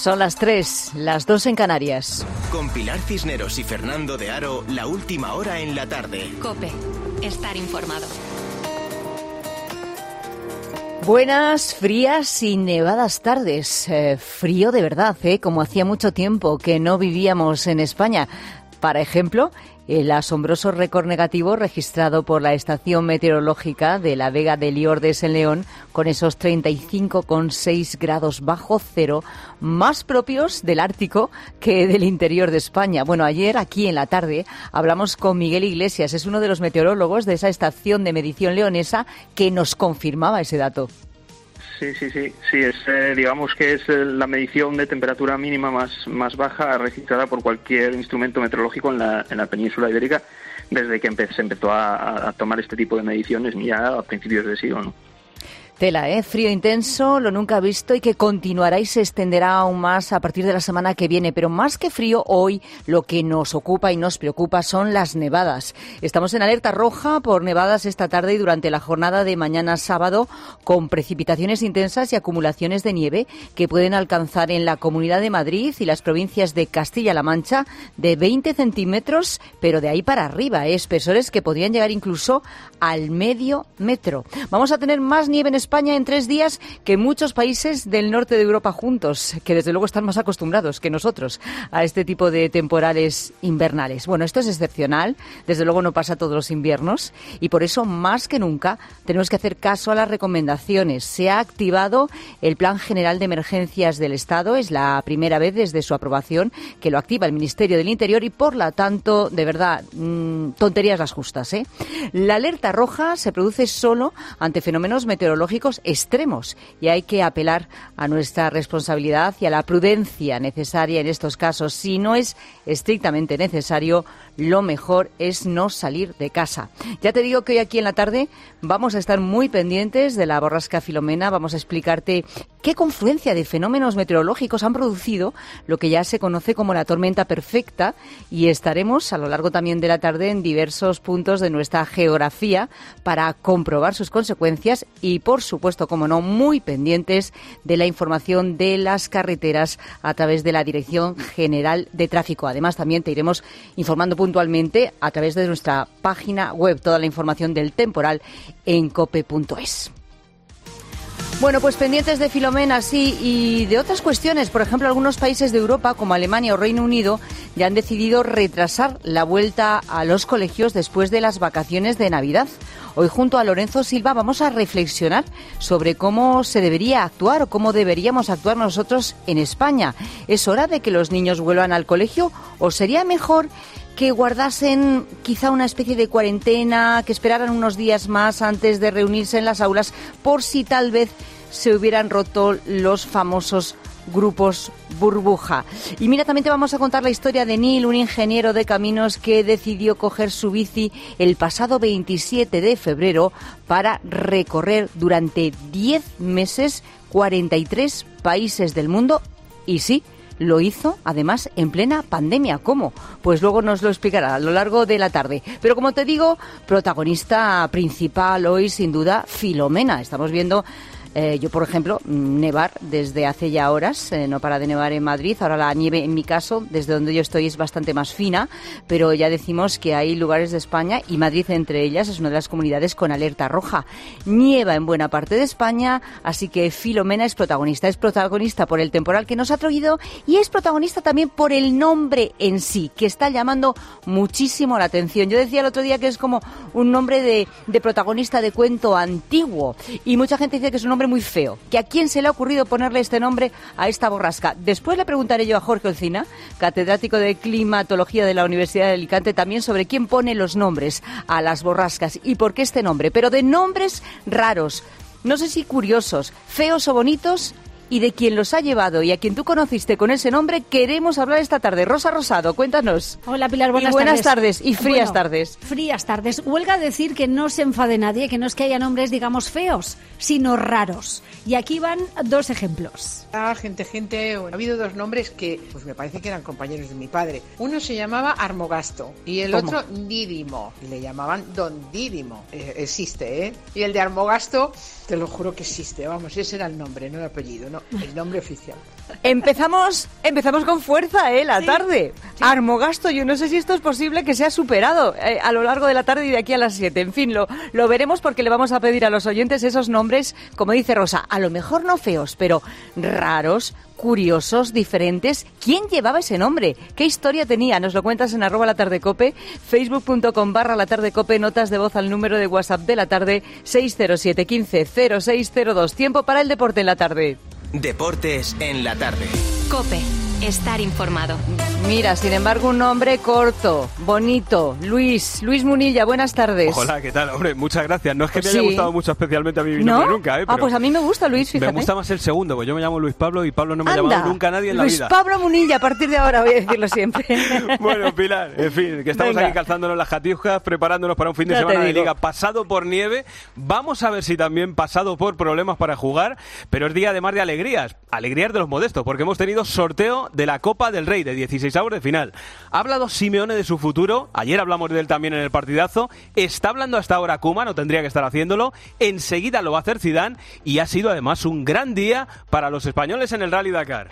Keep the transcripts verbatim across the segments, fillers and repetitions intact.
Son las tres, las dos en Canarias. Con Pilar Cisneros y Fernando de Aro, la última hora en la tarde. COPE, estar informado. Buenas, frías y nevadas tardes. Eh, frío de verdad, ¿eh? Como hacía mucho tiempo que no vivíamos en España. Para ejemplo, el asombroso récord negativo registrado por la estación meteorológica de la Vega de Liordes en León, con esos treinta y cinco coma seis grados bajo cero, más propios del Ártico que del interior de España. Bueno, ayer aquí en la tarde hablamos con Miguel Iglesias, es uno de los meteorólogos de esa estación de medición leonesa, que nos confirmaba ese dato. Sí, sí, sí, sí, es, eh, digamos que es eh, la medición de temperatura mínima más, más baja registrada por cualquier instrumento meteorológico en la, en la península ibérica desde que empe- se empezó a, a tomar este tipo de mediciones ya a principios de siglo, ¿no? Tela, ¿eh? Frío intenso, lo nunca visto, y que continuará y se extenderá aún más a partir de la semana que viene. Pero más que frío, hoy lo que nos ocupa y nos preocupa son las nevadas. Estamos en alerta roja por nevadas esta tarde y durante la jornada de mañana sábado, con precipitaciones intensas y acumulaciones de nieve que pueden alcanzar en la Comunidad de Madrid y las provincias de Castilla-La Mancha de veinte centímetros, pero de ahí para arriba, ¿eh? Espesores que podrían llegar incluso al medio metro. Vamos a tener más nieve en España en tres días que muchos países del norte de Europa juntos, que desde luego están más acostumbrados que nosotros a este tipo de temporales invernales. Bueno, esto es excepcional, desde luego no pasa todos los inviernos, y por eso más que nunca tenemos que hacer caso a las recomendaciones. Se ha activado el Plan General de Emergencias del Estado, es la primera vez desde su aprobación que lo activa el Ministerio del Interior y, por lo tanto, de verdad, mmm, tonterías las justas, ¿eh? La alerta roja se produce solo ante fenómenos meteorológicos extremos y hay que apelar a nuestra responsabilidad y a la prudencia necesaria en estos casos. Si no es estrictamente necesario, lo mejor es no salir de casa. Ya te digo que hoy aquí en la tarde vamos a estar muy pendientes de la borrasca Filomena. Vamos a explicarte qué confluencia de fenómenos meteorológicos han producido lo que ya se conoce como la tormenta perfecta, y estaremos a lo largo también de la tarde en diversos puntos de nuestra geografía para comprobar sus consecuencias y, por supuesto, como no, muy pendientes de la información de las carreteras a través de la Dirección General de Tráfico. Además, también te iremos informando puntualmente a través de nuestra página web, toda la información del temporal en cope punto es. Bueno, pues pendientes de Filomena, sí, y de otras cuestiones. Por ejemplo, algunos países de Europa, como Alemania o Reino Unido, ya han decidido retrasar la vuelta a los colegios después de las vacaciones de Navidad. Hoy, junto a Lorenzo Silva, vamos a reflexionar sobre cómo se debería actuar o cómo deberíamos actuar nosotros en España. ¿Es hora de que los niños vuelvan al colegio o sería mejor que guardasen quizá una especie de cuarentena, que esperaran unos días más antes de reunirse en las aulas, por si tal vez se hubieran roto los famosos grupos burbuja? Y mira, también te vamos a contar la historia de Neil, un ingeniero de caminos que decidió coger su bici el pasado veintisiete de febrero para recorrer durante diez meses cuarenta y tres países del mundo. Y sí, lo hizo, además, en plena pandemia. ¿Cómo? Pues luego nos lo explicará a lo largo de la tarde. Pero, como te digo, protagonista principal hoy, sin duda, Filomena. Estamos viendo Eh, yo, por ejemplo, nevar desde hace ya horas, eh, no para de nevar en Madrid. Ahora la nieve, en mi caso, desde donde yo estoy, es bastante más fina, pero ya decimos que hay lugares de España, y Madrid entre ellas es una de las comunidades con alerta roja. Nieva en buena parte de España, así que Filomena es protagonista. Es protagonista por el temporal que nos ha traído y es protagonista también por el nombre en sí, que está llamando muchísimo la atención. Yo decía el otro día que es como un nombre de, de protagonista de cuento antiguo, y mucha gente dice que es un nombre muy feo, que a quién se le ha ocurrido ponerle este nombre a esta borrasca. Después le preguntaré yo a Jorge Olcina, catedrático de climatología de la Universidad de Alicante, también sobre quién pone los nombres a las borrascas y por qué este nombre, pero de nombres raros, no sé si curiosos, feos o bonitos, y de quien los ha llevado y a quien tú conociste con ese nombre, queremos hablar esta tarde. Rosa Rosado, cuéntanos. Hola, Pilar, buenas, y buenas tardes. tardes. Y frías bueno, tardes. Frías tardes. Huelga decir que no se enfade nadie, que no es que haya nombres, digamos, feos, sino raros. Y aquí van dos ejemplos. Ah, gente, gente, bueno, ha habido dos nombres que pues me parece que eran compañeros de mi padre. Uno se llamaba Armogasto y el ¿Cómo? otro Dídimo. Y le llamaban Don Dídimo. Eh, existe, ¿eh? Y el de Armogasto, te lo juro que existe, vamos, ese era el nombre, no el apellido, ¿no? el nombre oficial. Empezamos, empezamos con fuerza, ¿eh? La sí, tarde. Sí. Armogasto, yo no sé si esto es posible que sea superado eh, a lo largo de la tarde y de aquí a las siete. En fin, lo, lo veremos porque le vamos a pedir a los oyentes esos nombres, como dice Rosa, a lo mejor no feos, pero raros, curiosos, diferentes. ¿Quién llevaba ese nombre? ¿Qué historia tenía? Nos lo cuentas en arroba la tarde cope, facebook.com barra la tarde cope, notas de voz al número de WhatsApp de la tarde, seis cero siete, quince, cero seis cero dos. Tiempo para el deporte en la tarde. Deportes en la tarde. COPE. Estar informado. Mira, sin embargo, un nombre corto, bonito. Luis, Luis Munilla, buenas tardes. Hola, ¿qué tal? Hombre, muchas gracias. No es que pues me haya sí. gustado mucho especialmente a mí mi ¿No? nombre nunca, ¿eh? Ah, pues a mí me gusta Luis, fíjate. Me gusta más el segundo, pues yo me llamo Luis Pablo y Pablo no me ha Anda, llamado nunca nadie en Luis la vida. Luis Pablo Munilla, a partir de ahora voy a decirlo siempre. Bueno, Pilar, en fin, que estamos Venga. aquí calzándonos las jatiuscas, preparándonos para un fin de ya semana de liga pasado por nieve. Vamos a ver si también pasado por problemas para jugar, pero es día además de alegrías, alegrías de los modestos, porque hemos tenido sorteo de la Copa del Rey de dieciseisavos de final. Ha hablado Simeone de su futuro, ayer hablamos de él también en el partidazo, está hablando hasta ahora Koeman, no tendría que estar haciéndolo, enseguida lo va a hacer Zidane y ha sido además un gran día para los españoles en el Rally Dakar.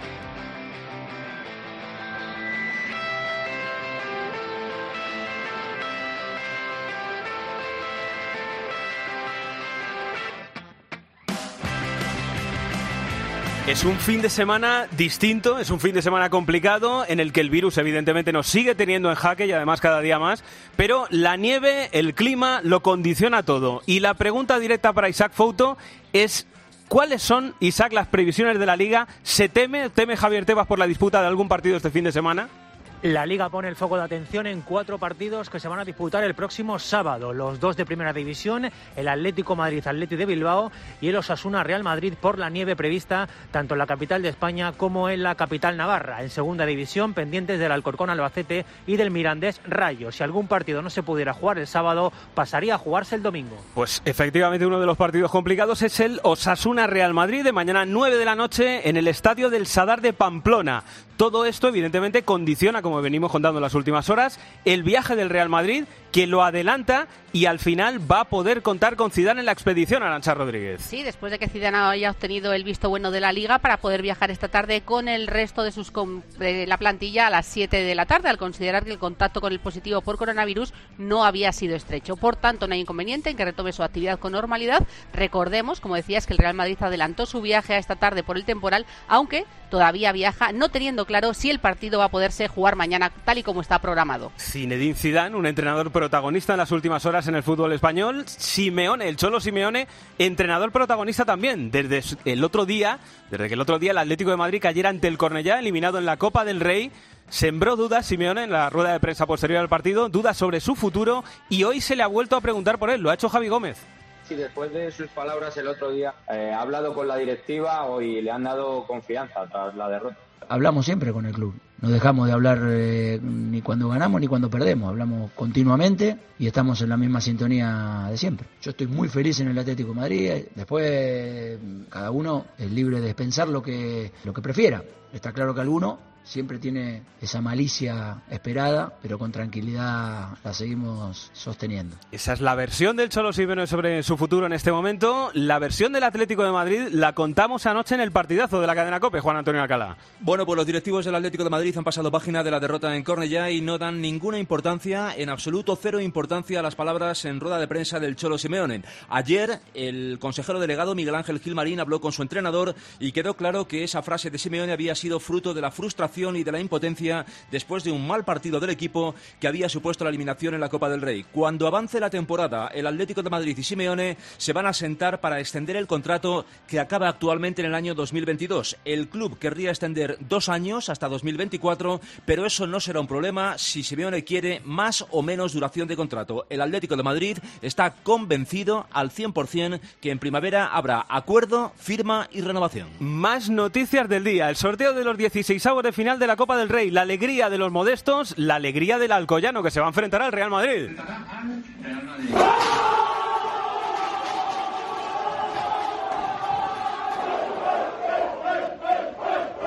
Es un fin de semana distinto, es un fin de semana complicado en el que el virus evidentemente nos sigue teniendo en jaque y además cada día más, pero la nieve, el clima, lo condiciona todo. Y la pregunta directa para Isaac Fouto es: ¿cuáles son, Isaac, las previsiones de la Liga? ¿Se teme, teme Javier Tebas por la disputa de algún partido este fin de semana? La Liga pone el foco de atención en cuatro partidos que se van a disputar el próximo sábado. Los dos de Primera División, el Atlético Madrid, Atleti de Bilbao y el Osasuna Real Madrid por la nieve prevista tanto en la capital de España como en la capital navarra. En Segunda División, pendientes del Alcorcón Albacete y del Mirandés Rayo. Si algún partido no se pudiera jugar el sábado, pasaría a jugarse el domingo. Pues efectivamente uno de los partidos complicados es el Osasuna Real Madrid de mañana nueve de la noche en el estadio del Sadar de Pamplona. Todo esto evidentemente condiciona, como venimos contando en las últimas horas, el viaje del Real Madrid, que lo adelanta y al final va a poder contar con Zidane en la expedición, Arantxa Rodríguez. Sí, después de que Zidane haya obtenido el visto bueno de la Liga para poder viajar esta tarde con el resto de sus de la plantilla a las siete de la tarde, al considerar que el contacto con el positivo por coronavirus no había sido estrecho. Por tanto, no hay inconveniente en que retome su actividad con normalidad. Recordemos, como decías, que el Real Madrid adelantó su viaje a esta tarde por el temporal, aunque todavía viaja, no teniendo claro si el partido va a poderse jugar mañana tal y como está programado. Zinedine Zidane, un entrenador protagonista en las últimas horas en el fútbol español. Simeone, el Cholo Simeone, entrenador protagonista también. Desde el otro día, desde que el otro día el Atlético de Madrid cayera ante el Cornellá, eliminado en la Copa del Rey, sembró dudas Simeone en la rueda de prensa posterior al partido, dudas sobre su futuro, y hoy se le ha vuelto a preguntar por él. Lo ha hecho Javi Gómez. Sí, después de sus palabras el otro día, eh, ha hablado con la directiva y le han dado confianza tras la derrota. Hablamos siempre con el club, no dejamos de hablar eh, ni cuando ganamos ni cuando perdemos, hablamos continuamente y estamos en la misma sintonía de siempre. Yo estoy muy feliz en el Atlético de Madrid, después cada uno es libre de pensar lo que, lo que prefiera. Está claro que alguno siempre tiene esa malicia esperada, pero con tranquilidad la seguimos sosteniendo. Esa es la versión del Cholo Simeone sobre su futuro en este momento. La versión del Atlético de Madrid la contamos anoche en el partidazo de la cadena COPE, Juan Antonio Alcalá. Bueno, pues los directivos del Atlético de Madrid han pasado página de la derrota en Cornellá y no dan ninguna importancia, en absoluto cero importancia, a las palabras en rueda de prensa del Cholo Simeone. Ayer el consejero delegado Miguel Ángel Gilmarín habló con su entrenador y quedó claro que esa frase de Simeone había sido fruto de la frustración y de la impotencia después de un mal partido del equipo que había supuesto la eliminación en la Copa del Rey. Cuando avance la temporada, el Atlético de Madrid y Simeone se van a sentar para extender el contrato que acaba actualmente en el año dos mil veintidós. El club querría extender dos años hasta dos mil veinticuatro, pero eso no será un problema si Simeone quiere más o menos duración de contrato. El Atlético de Madrid está convencido al cien por ciento que en primavera habrá acuerdo, firma y renovación. Más noticias del día. El sorteo de los dieciseisavos de final de la Copa del Rey, la alegría de los modestos, la alegría del Alcoyano, que se va a enfrentar al Real Madrid.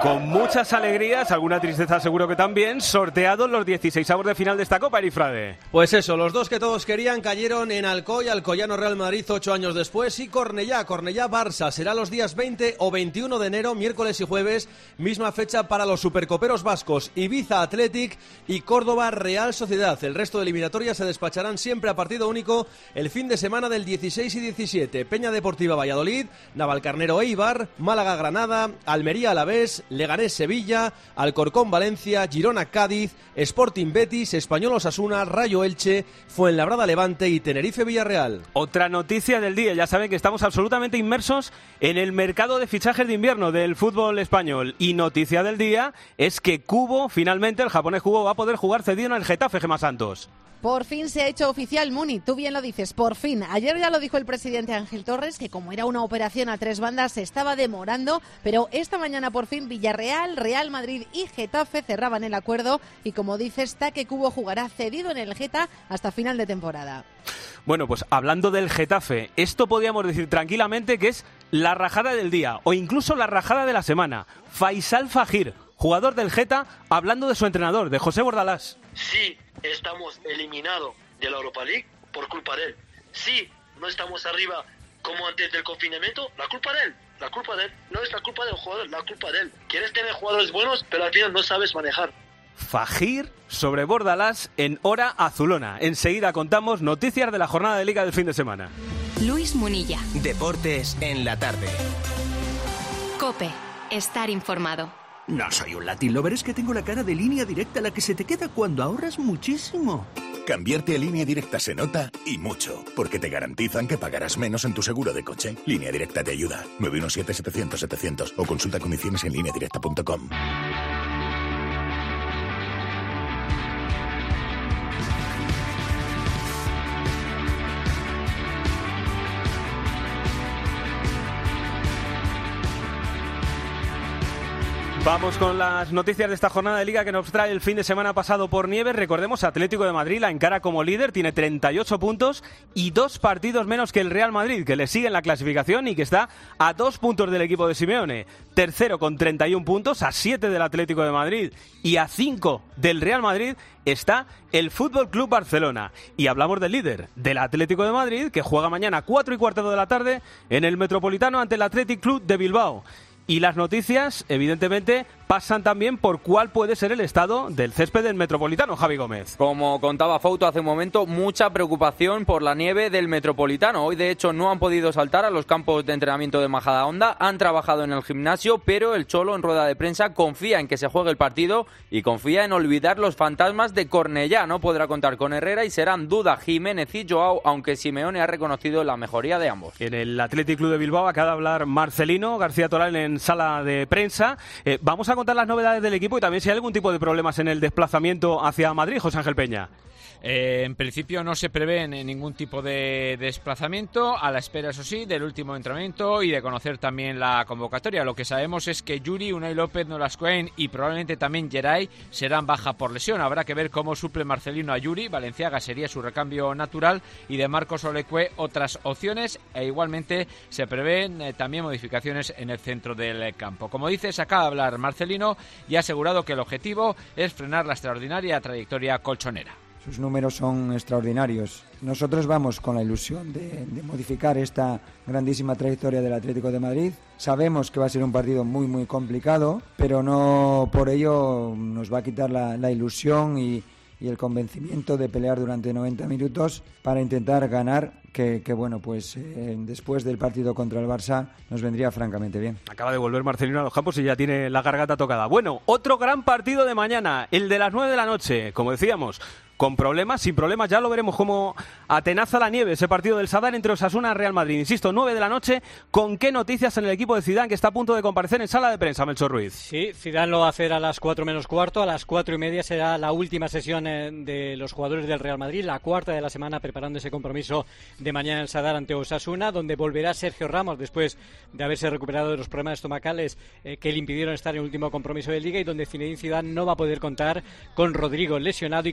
Con muchas alegrías, alguna tristeza seguro que también, sorteados los dieciseisavos de final de esta Copa, Erifrade. Pues eso, los dos que todos querían cayeron en Alcoy, Alcoyano Real Madrid ocho años después, y Cornellá, Cornellá Barça, será los días veinte o veintiuno de enero, miércoles y jueves, misma fecha para los supercoperos vascos, Ibiza Athletic y Córdoba Real Sociedad. El resto de eliminatorias se despacharán siempre a partido único el fin de semana del dieciséis y diecisiete, Peña Deportiva Valladolid, Navalcarnero Eibar, Málaga Granada, Almería Alavés, Leganés Sevilla, Alcorcón Valencia, Girona Cádiz, Sporting Betis, Español Osasuna, Rayo Elche, Fuenlabrada Levante y Tenerife Villarreal. Otra noticia del día, ya saben que estamos absolutamente inmersos en el mercado de fichajes de invierno del fútbol español, y noticia del día es que Kubo, finalmente el japonés Kubo, va a poder jugar cedido en el Getafe, Gemma Santos. Por fin se ha hecho oficial, Muni, tú bien lo dices, por fin. Ayer ya lo dijo el presidente Ángel Torres, que como era una operación a tres bandas se estaba demorando, pero esta mañana por fin Villarreal, Real Madrid y Getafe cerraban el acuerdo y, como dices, Take Kubo jugará cedido en el Geta hasta final de temporada. Bueno, pues hablando del Getafe, esto podríamos decir tranquilamente que es la rajada del día o incluso la rajada de la semana. Faisal Fajir, jugador del Geta, hablando de su entrenador, de José Bordalás. Sí, estamos eliminados de la Europa League por culpa de él. Sí, no estamos arriba como antes del confinamiento, la culpa de él, la culpa de él. No es la culpa del jugador, la culpa de él. Quieres tener jugadores buenos, pero al final no sabes manejar. Fajir sobre Bordalás en Hora Azulona. Enseguida contamos noticias de la jornada de Liga del fin de semana. Luis Munilla. Deportes en la tarde. COPE. Estar informado. No soy un Latin lover, es que tengo la cara de Línea Directa, la que se te queda cuando ahorras muchísimo. Cambiarte a Línea Directa se nota y mucho, porque te garantizan que pagarás menos en tu seguro de coche. Línea Directa te ayuda. nueve uno siete, setecientos, setecientos o consulta condiciones en línea directa punto com. Vamos con las noticias de esta jornada de Liga que nos trae el fin de semana pasado por nieve. Recordemos, Atlético de Madrid la encara como líder, tiene treinta y ocho puntos y dos partidos menos que el Real Madrid, que le sigue en la clasificación y que está a dos puntos del equipo de Simeone. Tercero con treinta y uno puntos, a siete del Atlético de Madrid y a cinco del Real Madrid está el Fútbol Club Barcelona. Y hablamos del líder, del Atlético de Madrid, que juega mañana a cuatro y cuarto de la tarde en el Metropolitano ante el Athletic Club de Bilbao. Y las noticias, evidentemente, pasan también por cuál puede ser el estado del césped del Metropolitano, Javi Gómez. Como contaba Fouto hace un momento, mucha preocupación por la nieve del Metropolitano. Hoy, de hecho, no han podido saltar a los campos de entrenamiento de Majadahonda, han trabajado en el gimnasio, pero el Cholo, en rueda de prensa, confía en que se juegue el partido y confía en olvidar los fantasmas de Cornellá. No podrá contar con Herrera y serán Duda, Jiménez y Joao, aunque Simeone ha reconocido la mejoría de ambos. En el Athletic Club de Bilbao acaba de hablar Marcelino García Toral en sala de prensa. Eh, vamos a contar las novedades del equipo y también si hay algún tipo de problemas en el desplazamiento hacia Madrid, José Ángel Peña. Eh, en principio no se prevé ningún tipo de desplazamiento, a la espera, eso sí, del último entrenamiento y de conocer también la convocatoria. Lo que sabemos es que Yuri, Unai López, Nolascoen y probablemente también Geray serán baja por lesión. Habrá que ver cómo suple Marcelino a Yuri. Valenciaga sería su recambio natural y de Marcos Olecue otras opciones, e igualmente se prevén eh, también modificaciones en el centro del campo. Como dices, acaba de hablar Marcelino y ha asegurado que el objetivo es frenar la extraordinaria trayectoria colchonera. Sus números son extraordinarios. Nosotros vamos con la ilusión de, de modificar esta grandísima trayectoria del Atlético de Madrid. Sabemos que va a ser un partido muy, muy complicado, pero no por ello nos va a quitar la, la ilusión y, y el convencimiento de pelear durante noventa minutos para intentar ganar, que, que bueno, pues eh, después del partido contra el Barça nos vendría francamente bien. Acaba de volver Marcelino a los campos y ya tiene la garganta tocada. Bueno, otro gran partido de mañana, el de las nueve de la noche, como decíamos, con problemas, sin problemas, ya lo veremos cómo atenaza la nieve ese partido del Sadar entre Osasuna y Real Madrid. Insisto, nueve de la noche, ¿con qué noticias en el equipo de Zidane que está a punto de comparecer en sala de prensa, Melchor Ruiz? Sí, Zidane lo va a hacer a las cuatro menos cuarto, a las cuatro y media será la última sesión de los jugadores del Real Madrid, la cuarta de la semana, preparando ese compromiso de mañana en el Sadar ante Osasuna, donde volverá Sergio Ramos después de haberse recuperado de los problemas estomacales eh, que le impidieron estar en el último compromiso de Liga, y donde Zinedine Zidane no va a poder contar con Rodrigo lesionado y Carvajal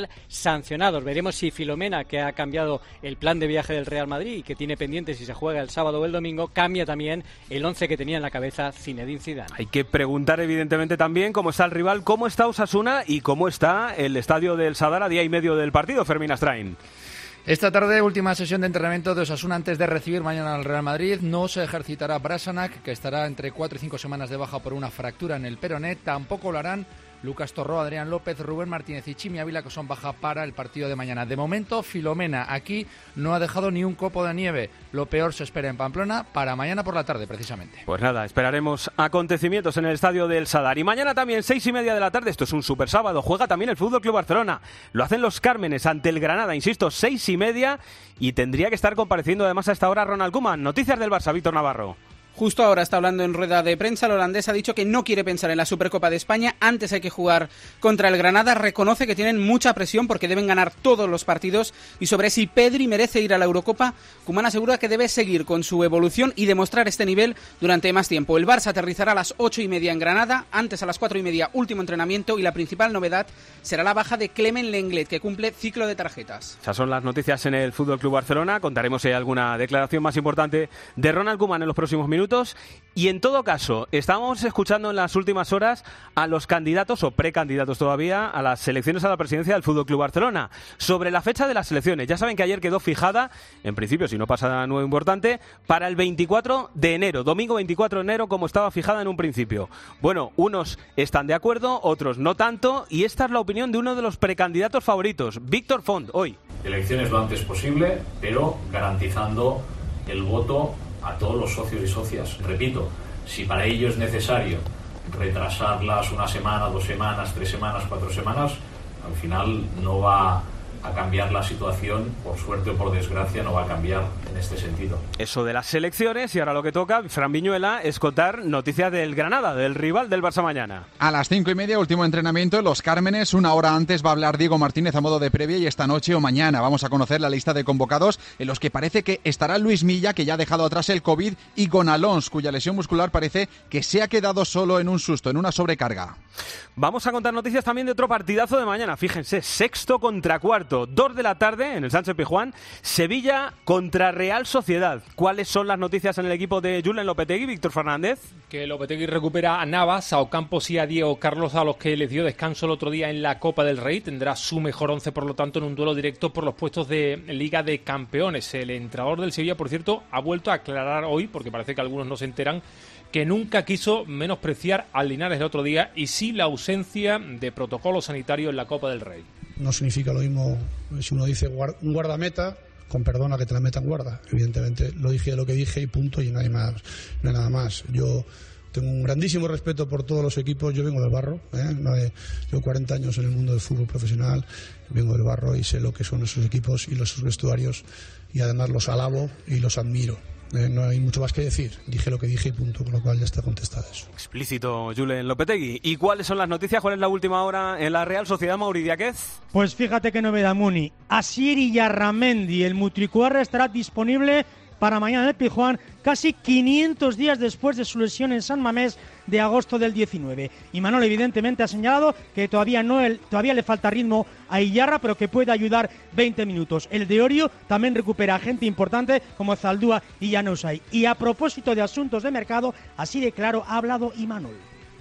Real sancionados. Veremos si Filomena, que ha cambiado el plan de viaje del Real Madrid y que tiene pendiente si se juega el sábado o el domingo, cambia también el once que tenía en la cabeza Zinedine Zidane. Hay que preguntar evidentemente también cómo está el rival, cómo está Osasuna y cómo está el estadio del Sadar a día y medio del partido. Fermín Astrain. Esta tarde, última sesión de entrenamiento de Osasuna antes de recibir mañana al Real Madrid. No se ejercitará Brasanac, que estará entre cuatro y cinco semanas de baja por una fractura en el peroné. Tampoco lo harán Lucas Torró, Adrián López, Rubén Martínez y Chimi Ávila, que son baja para el partido de mañana. De momento, Filomena aquí no ha dejado ni un copo de nieve. Lo peor se espera en Pamplona para mañana por la tarde, precisamente. Pues nada, esperaremos acontecimientos en el estadio del Sadar. Y mañana también, seis y media de la tarde, esto es un super sábado, juega también el Fútbol Club Barcelona. Lo hacen los Cármenes ante el Granada, insisto, seis y media, y tendría que estar compareciendo además a esta hora Ronald Koeman. Noticias del Barça, Víctor Navarro. Justo ahora está hablando en rueda de prensa, el holandés ha dicho que no quiere pensar en la Supercopa de España, antes hay que jugar contra el Granada, reconoce que tienen mucha presión porque deben ganar todos los partidos y sobre si Pedri merece ir a la Eurocopa, Koeman asegura que debe seguir con su evolución y demostrar este nivel durante más tiempo. El Barça aterrizará a las ocho y media en Granada, antes a las cuatro y media último entrenamiento y la principal novedad será la baja de Clement Lenglet, que cumple ciclo de tarjetas. Esas son las noticias en el Fútbol Club Barcelona, contaremos si hay alguna declaración más importante de Ronald Koeman en los próximos minutos. Y en todo caso, estamos escuchando en las últimas horas a los candidatos o precandidatos todavía a las elecciones a la presidencia del Fútbol Club Barcelona sobre la fecha de las elecciones. Ya saben que ayer quedó fijada, en principio si no pasa nada nuevo importante, para el veinticuatro de enero, domingo veinticuatro de enero, como estaba fijada en un principio. Bueno, unos están de acuerdo, otros no tanto, y esta es la opinión de uno de los precandidatos favoritos, Víctor Font, hoy. Elecciones lo antes posible, pero garantizando el voto a todos los socios y socias. Repito, si para ello es necesario retrasarlas una semana, dos semanas, tres semanas, cuatro semanas, al final no va a cambiar la situación, por suerte o por desgracia, no va a cambiar en este sentido. Eso de las elecciones, y ahora lo que toca, Fran Viñuela, es contar noticias del Granada, del rival del Barça mañana. A las cinco y media, último entrenamiento en Los Cármenes. Una hora antes va a hablar Diego Martínez a modo de previa y esta noche o mañana vamos a conocer la lista de convocados en los que parece que estará Luis Milla, que ya ha dejado atrás el COVID, y Gonalons, cuya lesión muscular parece que se ha quedado solo en un susto, en una sobrecarga. Vamos a contar noticias también de otro partidazo de mañana. Fíjense, sexto contra cuarto, dos de la tarde en el Sánchez Pizjuán, Sevilla contra Real Sociedad. ¿Cuáles son las noticias en el equipo de Julen Lopetegui, Víctor Fernández? Que Lopetegui recupera a Navas, a Ocampos y a Diego Carlos, a los que les dio descanso el otro día en la Copa del Rey. Tendrá su mejor once, por lo tanto, en un duelo directo por los puestos de Liga de Campeones. El entrenador del Sevilla, por cierto, ha vuelto a aclarar hoy, porque parece que algunos no se enteran, que nunca quiso menospreciar al Linares el otro día y sí la ausencia de protocolo sanitario en la Copa del Rey. No significa lo mismo si uno dice guard, un guardameta, con perdón a que te la metan guarda. Evidentemente lo dije lo que dije y punto, y nadie más, no hay nada más. Yo tengo un grandísimo respeto por todos los equipos. Yo vengo del barro, ¿eh? No he, llevo cuarenta años en el mundo del fútbol profesional, vengo del barro y sé lo que son esos equipos y los vestuarios, y además los alabo y los admiro. Eh, no hay mucho más que decir, dije lo que dije y punto, con lo cual ya está contestado eso. Explícito, Julen Lopetegui. ¿Y cuáles son las noticias? ¿Cuál es la última hora en la Real Sociedad, Mauri Díaz? Pues fíjate qué novedad, Muni. Asier Illarramendi, el Mutricuarra, estará disponible para mañana en el Pizjuán, casi quinientos días después de su lesión en San Mamés de agosto del diecinueve. Y Manol evidentemente ha señalado que todavía no el, todavía le falta ritmo a Illarra, pero que puede ayudar veinte minutos. El de Orio también recupera gente importante como Zaldúa y Januzaj. Y a propósito de asuntos de mercado, así de claro ha hablado Imanol.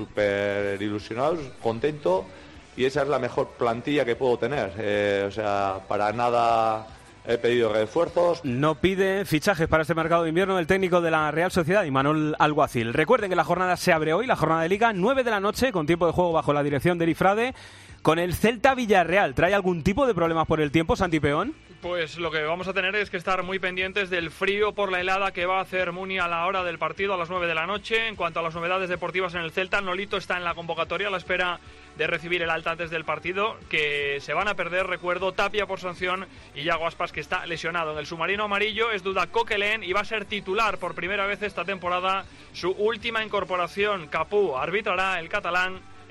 Súper ilusionado, contento, y esa es la mejor plantilla que puedo tener. Eh, o sea, para nada he pedido refuerzos. No pide fichajes para este mercado de invierno el técnico de la Real Sociedad, Imanol Alguacil. Recuerden que la jornada se abre hoy, la jornada de Liga, nueve de la noche, con tiempo de juego bajo la dirección de Erifrade, con el Celta Villarreal. ¿Trae algún tipo de problemas por el tiempo, Santi Peón? Pues lo que vamos a tener es que estar muy pendientes del frío por la helada que va a hacer Muni a la hora del partido, a las nueve de la noche. En cuanto a las novedades deportivas en el Celta, Nolito está en la convocatoria a la espera de recibir el alta antes del partido, que se van a perder, recuerdo, Tapia por sanción y Yago Aspas, que está lesionado. En el submarino amarillo es duda Coquelin y va a ser titular por primera vez esta temporada. Su última incorporación, Capú, arbitrará el catalán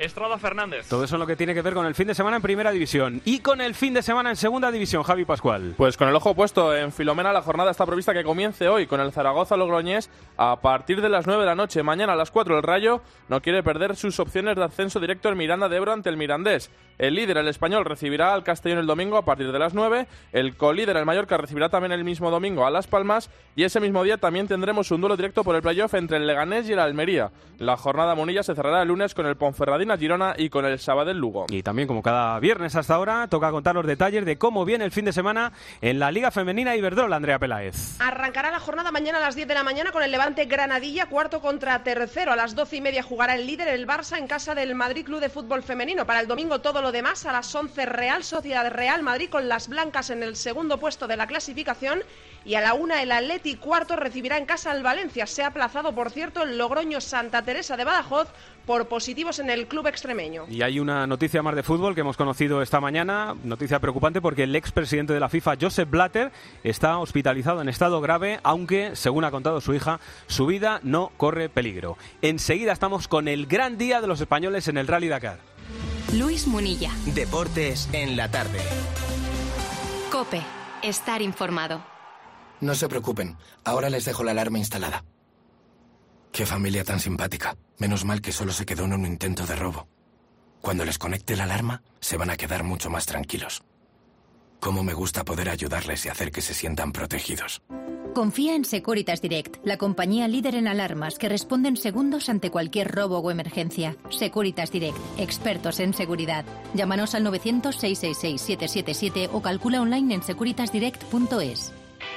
Estrada Fernández. Todo eso es lo que tiene que ver con el fin de semana en Primera División. Y con el fin de semana en Segunda División, Javi Pascual. Pues con el ojo puesto en Filomena, la jornada está prevista que comience hoy con el Zaragoza-Logroñés a partir de las nueve de la noche. Mañana a las cuatro el Rayo no quiere perder sus opciones de ascenso directo en Miranda de Ebro ante el Mirandés. El líder, el Español, recibirá al Castellón el domingo a partir de las nueve. El colíder, el Mallorca, recibirá también el mismo domingo a Las Palmas. Y ese mismo día también tendremos un duelo directo por el playoff entre el Leganés y el Almería. La jornada Munilla se cerrará el lunes con el Ponferradina Girona y con el Sabadell Lugo. Y también, como cada viernes hasta ahora, toca contar los detalles de cómo viene el fin de semana en la Liga Femenina Iberdrola, Andrea Peláez. Arrancará la jornada mañana a las diez de la mañana con el Levante Granadilla, cuarto contra tercero. A las doce y media jugará el líder, el Barça, en casa del Madrid Club de Fútbol Femenino. Para el domingo todo lo demás, a las once Real Sociedad Real Madrid con las blancas en el segundo puesto de la clasificación. Y a la una el Atleti cuarto recibirá en casa al Valencia. Se ha aplazado, por cierto, el Logroño Santa Teresa de Badajoz por positivos en el club extremeño. Y hay una noticia más de fútbol que hemos conocido esta mañana, noticia preocupante porque el expresidente de la FIFA, Josep Blatter, está hospitalizado en estado grave, aunque, según ha contado su hija, su vida no corre peligro. Enseguida estamos con el gran día de los españoles en el Rally Dakar. Luis Munilla. Deportes en la tarde. COPE. Estar informado. No se preocupen, ahora les dejo la alarma instalada. Qué familia tan simpática. Menos mal que solo se quedó en un intento de robo. Cuando les conecte la alarma, se van a quedar mucho más tranquilos. Cómo me gusta poder ayudarles y hacer que se sientan protegidos. Confía en Securitas Direct, la compañía líder en alarmas que responde en segundos ante cualquier robo o emergencia. Securitas Direct, expertos en seguridad. Llámanos al novecientos, seiscientos sesenta y seis, setecientos setenta y siete o calcula online en securitas direct punto es.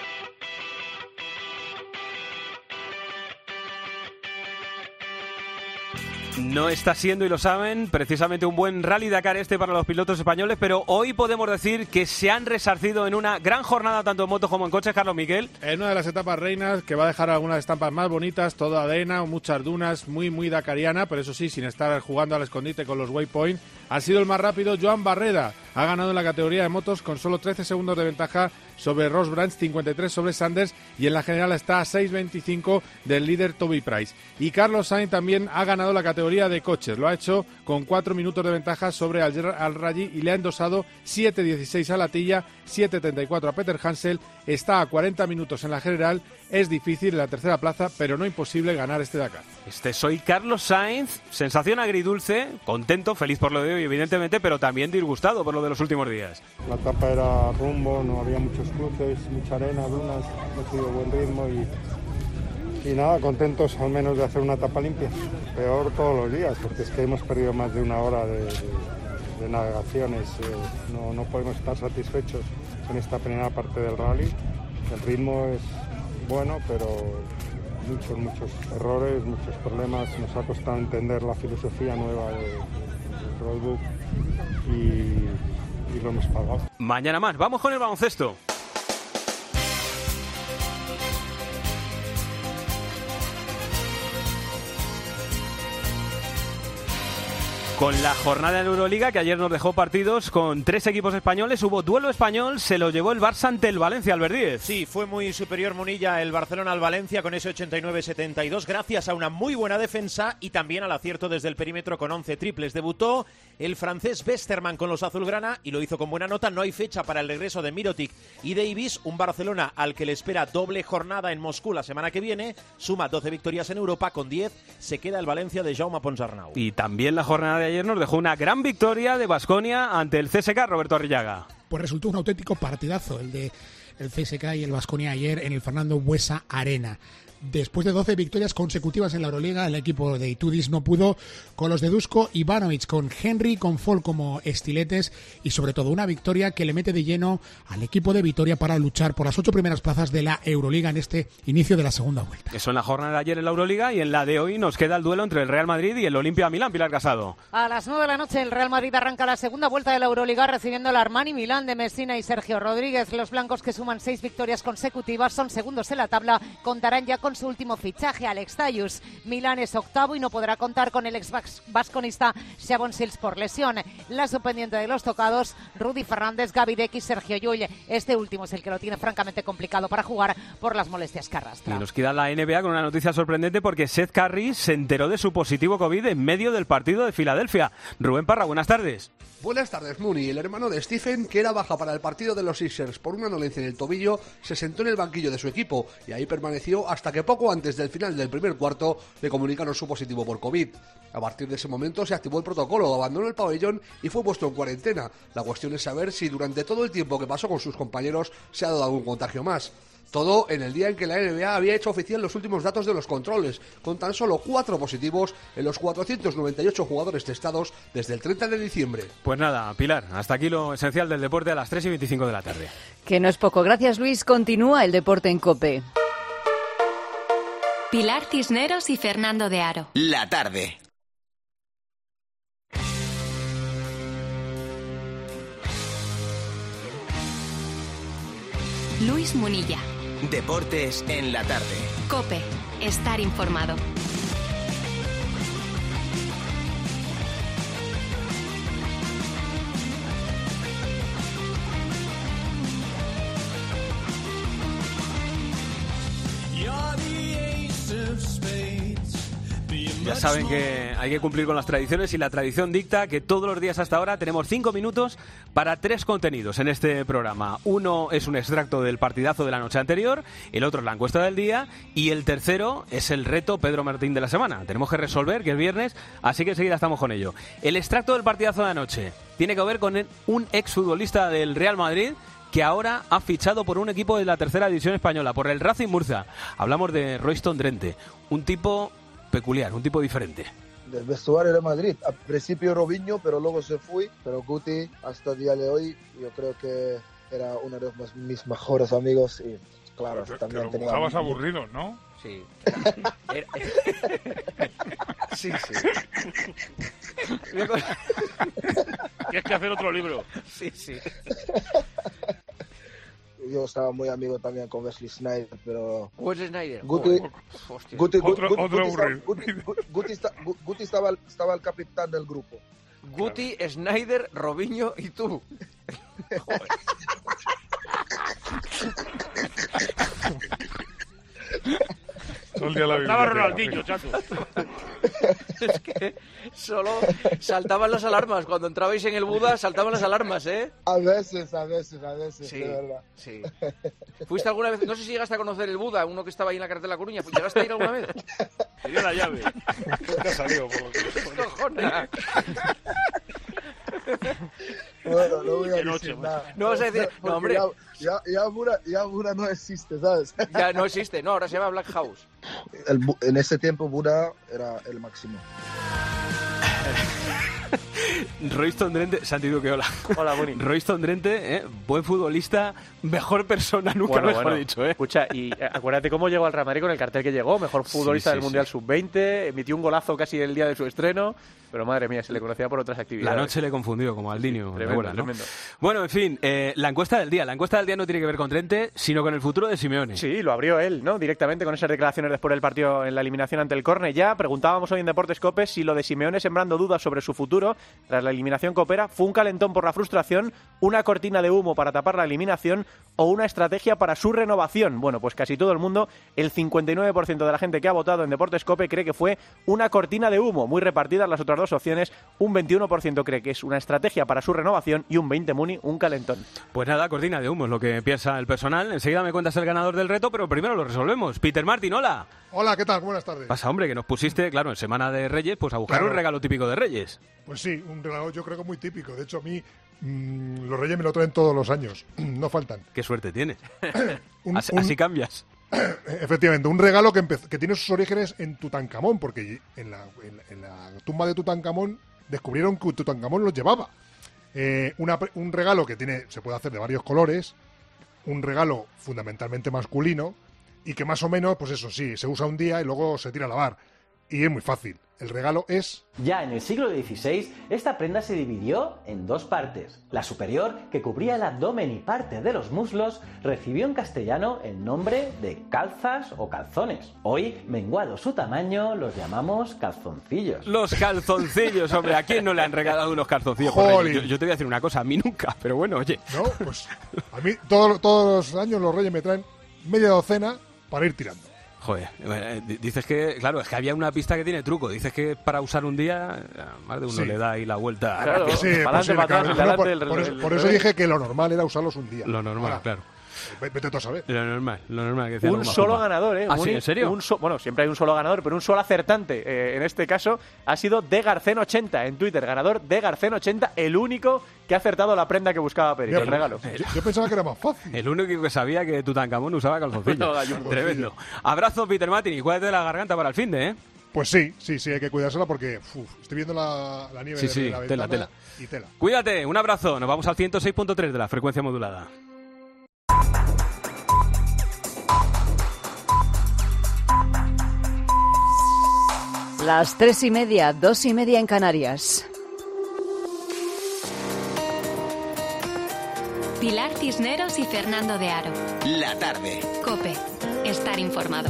No está siendo, y lo saben, precisamente un buen Rally Dakar este para los pilotos españoles, pero hoy podemos decir que se han resarcido en una gran jornada tanto en motos como en coches, Carlos Miquel. En una de las etapas reinas, que va a dejar algunas estampas más bonitas, toda arena, muchas dunas, muy muy dakariana, pero eso sí, sin estar jugando al escondite con los waypoint. Ha sido el más rápido Joan Barreda, ha ganado en la categoría de motos con solo trece segundos de ventaja sobre Ross Branch, cincuenta y tres sobre Sanders, y en la general está a seis veinticinco del líder Toby Price. Y Carlos Sainz también ha ganado la categoría de coches, lo ha hecho con cuatro minutos de ventaja sobre Al-Rayyi y le ha endosado siete dieciséis a Latilla, siete treinta y cuatro a Peter Hansel. Está a cuarenta minutos en la general, es difícil en la tercera plaza, pero no imposible ganar este Dakar. Este soy Carlos Sainz, sensación agridulce, contento, feliz por lo de hoy evidentemente, pero también disgustado por lo de los últimos días. La etapa era rumbo, no había muchos cruces, mucha arena, dunas, no sido buen ritmo y, y nada, contentos al menos de hacer una etapa limpia. Peor todos los días, porque es que hemos perdido más de una hora de, de, de navegaciones, eh, no, no podemos estar satisfechos con esta primera parte del rally. El ritmo es bueno, pero muchos, muchos errores, muchos problemas. Nos ha costado entender la filosofía nueva de, de, del roadbook y, y lo hemos pagado. Mañana más, vamos con el baloncesto. Con la jornada en Euroliga, que ayer nos dejó partidos con tres equipos españoles, hubo duelo español, se lo llevó el Barça ante el Valencia, Albert Díez. Sí, fue muy superior Munilla el Barcelona al Valencia con ese ochenta y nueve setenta y dos, gracias a una muy buena defensa y también al acierto desde el perímetro con once triples. Debutó el francés Westerman con los azulgrana y lo hizo con buena nota. No hay fecha para el regreso de Mirotic y Davis, un Barcelona al que le espera doble jornada en Moscú la semana que viene, suma doce victorias en Europa, con diez se queda el Valencia de Jaume Ponsarnau. Y también la jornada de ayer nos dejó una gran victoria de Baskonia ante el C S K, Roberto Arrillaga. Pues resultó un auténtico partidazo el de el C S K y el Baskonia ayer en el Fernando Buesa Arena. Después de doce victorias consecutivas en la Euroliga, el equipo de Itudis no pudo con los de Dusko Ivanovic, con Henry, con Fall como estiletes y sobre todo una victoria que le mete de lleno al equipo de Vitoria para luchar por las ocho primeras plazas de la Euroliga en este inicio de la segunda vuelta. Eso en la jornada de ayer en la Euroliga, y en la de hoy nos queda el duelo entre el Real Madrid y el Olimpia Milán. Pilar Casado. A las nueve de la noche el Real Madrid arranca la segunda vuelta de la Euroliga recibiendo el Armani Milán de Messina y Sergio Rodríguez. Los blancos, que suman seis victorias consecutivas, son segundos en la tabla, contarán ya con con su último fichaje, Alex Zayus. Milán es octavo y no podrá contar con el ex vasconista Xabon Sils por lesión. La subpendiente de los tocados, Rudy Fernández, Gavi Deck y Sergio Llull. Este último es el que lo tiene francamente complicado para jugar por las molestias que arrastra. Y nos queda la N B A con una noticia sorprendente porque Seth Curry se enteró de su positivo COVID en medio del partido de Filadelfia. Rubén Parra, buenas tardes. Buenas tardes, Muni. El hermano de Stephen, que era baja para el partido de los Sixers por una dolencia en el tobillo, se sentó en el banquillo de su equipo y ahí permaneció hasta que poco antes del final del primer cuarto le comunicaron su positivo por COVID. A partir de ese momento se activó el protocolo, abandonó el pabellón y fue puesto en cuarentena. La cuestión es saber si durante todo el tiempo que pasó con sus compañeros se ha dado algún contagio más. Todo en el día en que la N B A había hecho oficial los últimos datos de los controles, con tan solo cuatro positivos en los cuatrocientos noventa y ocho jugadores testados desde el treinta de diciembre. Pues nada, Pilar, hasta aquí lo esencial del deporte a las tres y veinticinco de la tarde. Que no es poco. Gracias, Luis. Continúa el deporte en COPE. Pilar Cisneros y Fernando de Aro. La tarde. Luis Munilla. Deportes en la tarde. COPE. Estar informado. Ya saben que hay que cumplir con las tradiciones y la tradición dicta que todos los días hasta ahora tenemos cinco minutos para tres contenidos en este programa. Uno es un extracto del partidazo de la noche anterior, el otro es la encuesta del día y el tercero es el reto Pedro Martín de la semana. Tenemos que resolver que es viernes, así que enseguida estamos con ello. El extracto del partidazo de la noche tiene que ver con un exfutbolista del Real Madrid que ahora ha fichado por un equipo de la tercera división española, por el Racing Murcia. Hablamos de Royston Drenthe, un tipo peculiar, un tipo diferente. Del vestuario de Madrid, al principio Robinho, pero luego se fue, pero Guti hasta el día de hoy yo creo que era uno de los, mis mejores amigos y claro, pero, también que tenía... Estabas aburrido, ¿no? Sí. sí, sí. Tienes que hacer otro libro. Sí, sí. Yo estaba muy amigo también con Wesley Sneijder, pero... Wesley Sneijder. Guti, oh, Guti, otro, Guti, otro Guti, Guti, Guti, está, Guti estaba, estaba el capitán del grupo. Guti, claro. Sneijder, Robinho y tú. Estaba Ronaldinho, chato. Es que solo saltaban las alarmas. Cuando entrabais en el Buda, saltaban las alarmas, ¿eh? A veces, a veces, a veces, sí, de verdad. Sí. ¿Fuiste alguna vez? No sé si llegaste a conocer el Buda, uno que estaba ahí en la carretera de La Coruña. ¿Llegaste a ir alguna vez? Me dio la llave. Nunca salió, por lo que... ¡Cojona! Bueno, no voy a decir noche, nada. No vas a decir... No, hombre. Ya, ya, ya, Mura, ya Mura no existe, ¿sabes? Ya no existe, no, ahora se llama Black House. El, en ese tiempo Buda era el máximo. Royston Drenthe, Santi Duque, hola. Hola, Muni. Royston Drenthe, ¿eh? Buen futbolista, mejor persona, nunca bueno, mejor bueno. dicho, ¿eh? Escucha, y eh, acuérdate cómo llegó al Real Madrid con el cartel que llegó, mejor futbolista sí, sí, del Mundial sí. sub veinte, emitió un golazo casi el día de su estreno, pero madre mía, se le conocía por otras actividades. La noche le confundió, como Aldinho. Sí, tremendo, ¿no? tremendo. Bueno, en fin, eh, la encuesta del día. La encuesta del día no tiene que ver con Drenthe, sino con el futuro de Simeone. Sí, lo abrió él, ¿no? Directamente con esas declaraciones después del partido en la eliminación ante el Córner. Ya preguntábamos hoy en Deportes COPE si lo de Simeone sembrando dudas sobre su futuro tras la eliminación copera fue un calentón por la frustración, una cortina de humo para tapar la eliminación o una estrategia para su renovación. Bueno, pues casi todo el mundo, el cincuenta y nueve por ciento de la gente que ha votado en Deportes COPE cree que fue una cortina de humo, muy repartidas las otras dos opciones. Un veintiuno por ciento cree que es una estrategia para su renovación y un veinte por ciento, Muni, un calentón. Pues nada, cortina de humo es lo que piensa el personal. Enseguida me cuentas el ganador del reto, pero primero lo resolvemos. Peter Martin, hola. Hola, ¿qué tal? Buenas tardes. Pasa, hombre, que nos pusiste, claro, en Semana de Reyes, pues a buscar claro. un regalo típico de Reyes. Pues sí, un regalo yo creo que muy típico. De hecho, a mí mmm, los Reyes me lo traen todos los años. No faltan. Qué suerte tienes. un, así, un, así cambias. Efectivamente, un regalo que, que tiene sus orígenes en Tutankamón, porque en la, en, en la tumba de Tutankamón descubrieron que Tutankamón los llevaba. Eh, una, un regalo que tiene, se puede hacer de varios colores, un regalo fundamentalmente masculino y que más o menos, pues eso sí, se usa un día y luego se tira a lavar. Y es muy fácil. El regalo es... Ya en el siglo dieciséis, esta prenda se dividió en dos partes. La superior, que cubría el abdomen y parte de los muslos, recibió en castellano el nombre de calzas o calzones. Hoy, menguado su tamaño, los llamamos calzoncillos. Los calzoncillos, hombre, ¿a quién no le han regalado unos calzoncillos? Yo, yo te voy a decir una cosa, a mí nunca, pero bueno, oye. No, pues a mí todo, todos los años los Reyes me traen media docena para ir tirando. Joder, dices que, claro, es que había una pista que tiene truco. Dices que para usar un día, más de uno sí. le da ahí la vuelta. Claro, sí, para adelante, para atrás, claro, por, por, eso, por eso dije que lo normal era usarlos un día. Lo normal, Ahora, claro. Vete tú a saber. Lo normal, lo normal. Que decía un solo ganador, ¿eh? ¿Ah, sí? ¿En serio? Un so bueno, siempre hay un solo ganador, pero un solo acertante. Eh, en este caso ha sido de Garcén ochenta en Twitter. Ganador de Garcén ochenta, el único que ha acertado la prenda que buscaba Perico, el regalo. Yo, yo pensaba que era más fácil. El único que sabía que Tutankamón usaba calzoncillos. Tremendo. Abrazo, Peter Martin, y cuídate de la garganta para el finde, ¿eh? Pues sí, sí, sí, hay que cuidársela porque uf, estoy viendo la, la nieve sí, de sí, la tela, ventana tela. y tela. Cuídate, un abrazo. Nos vamos al ciento seis punto tres de la frecuencia modulada. Las tres y media, dos y media en Canarias. Pilar Cisneros y Fernando de Aro. La tarde. COPE. Estar informado.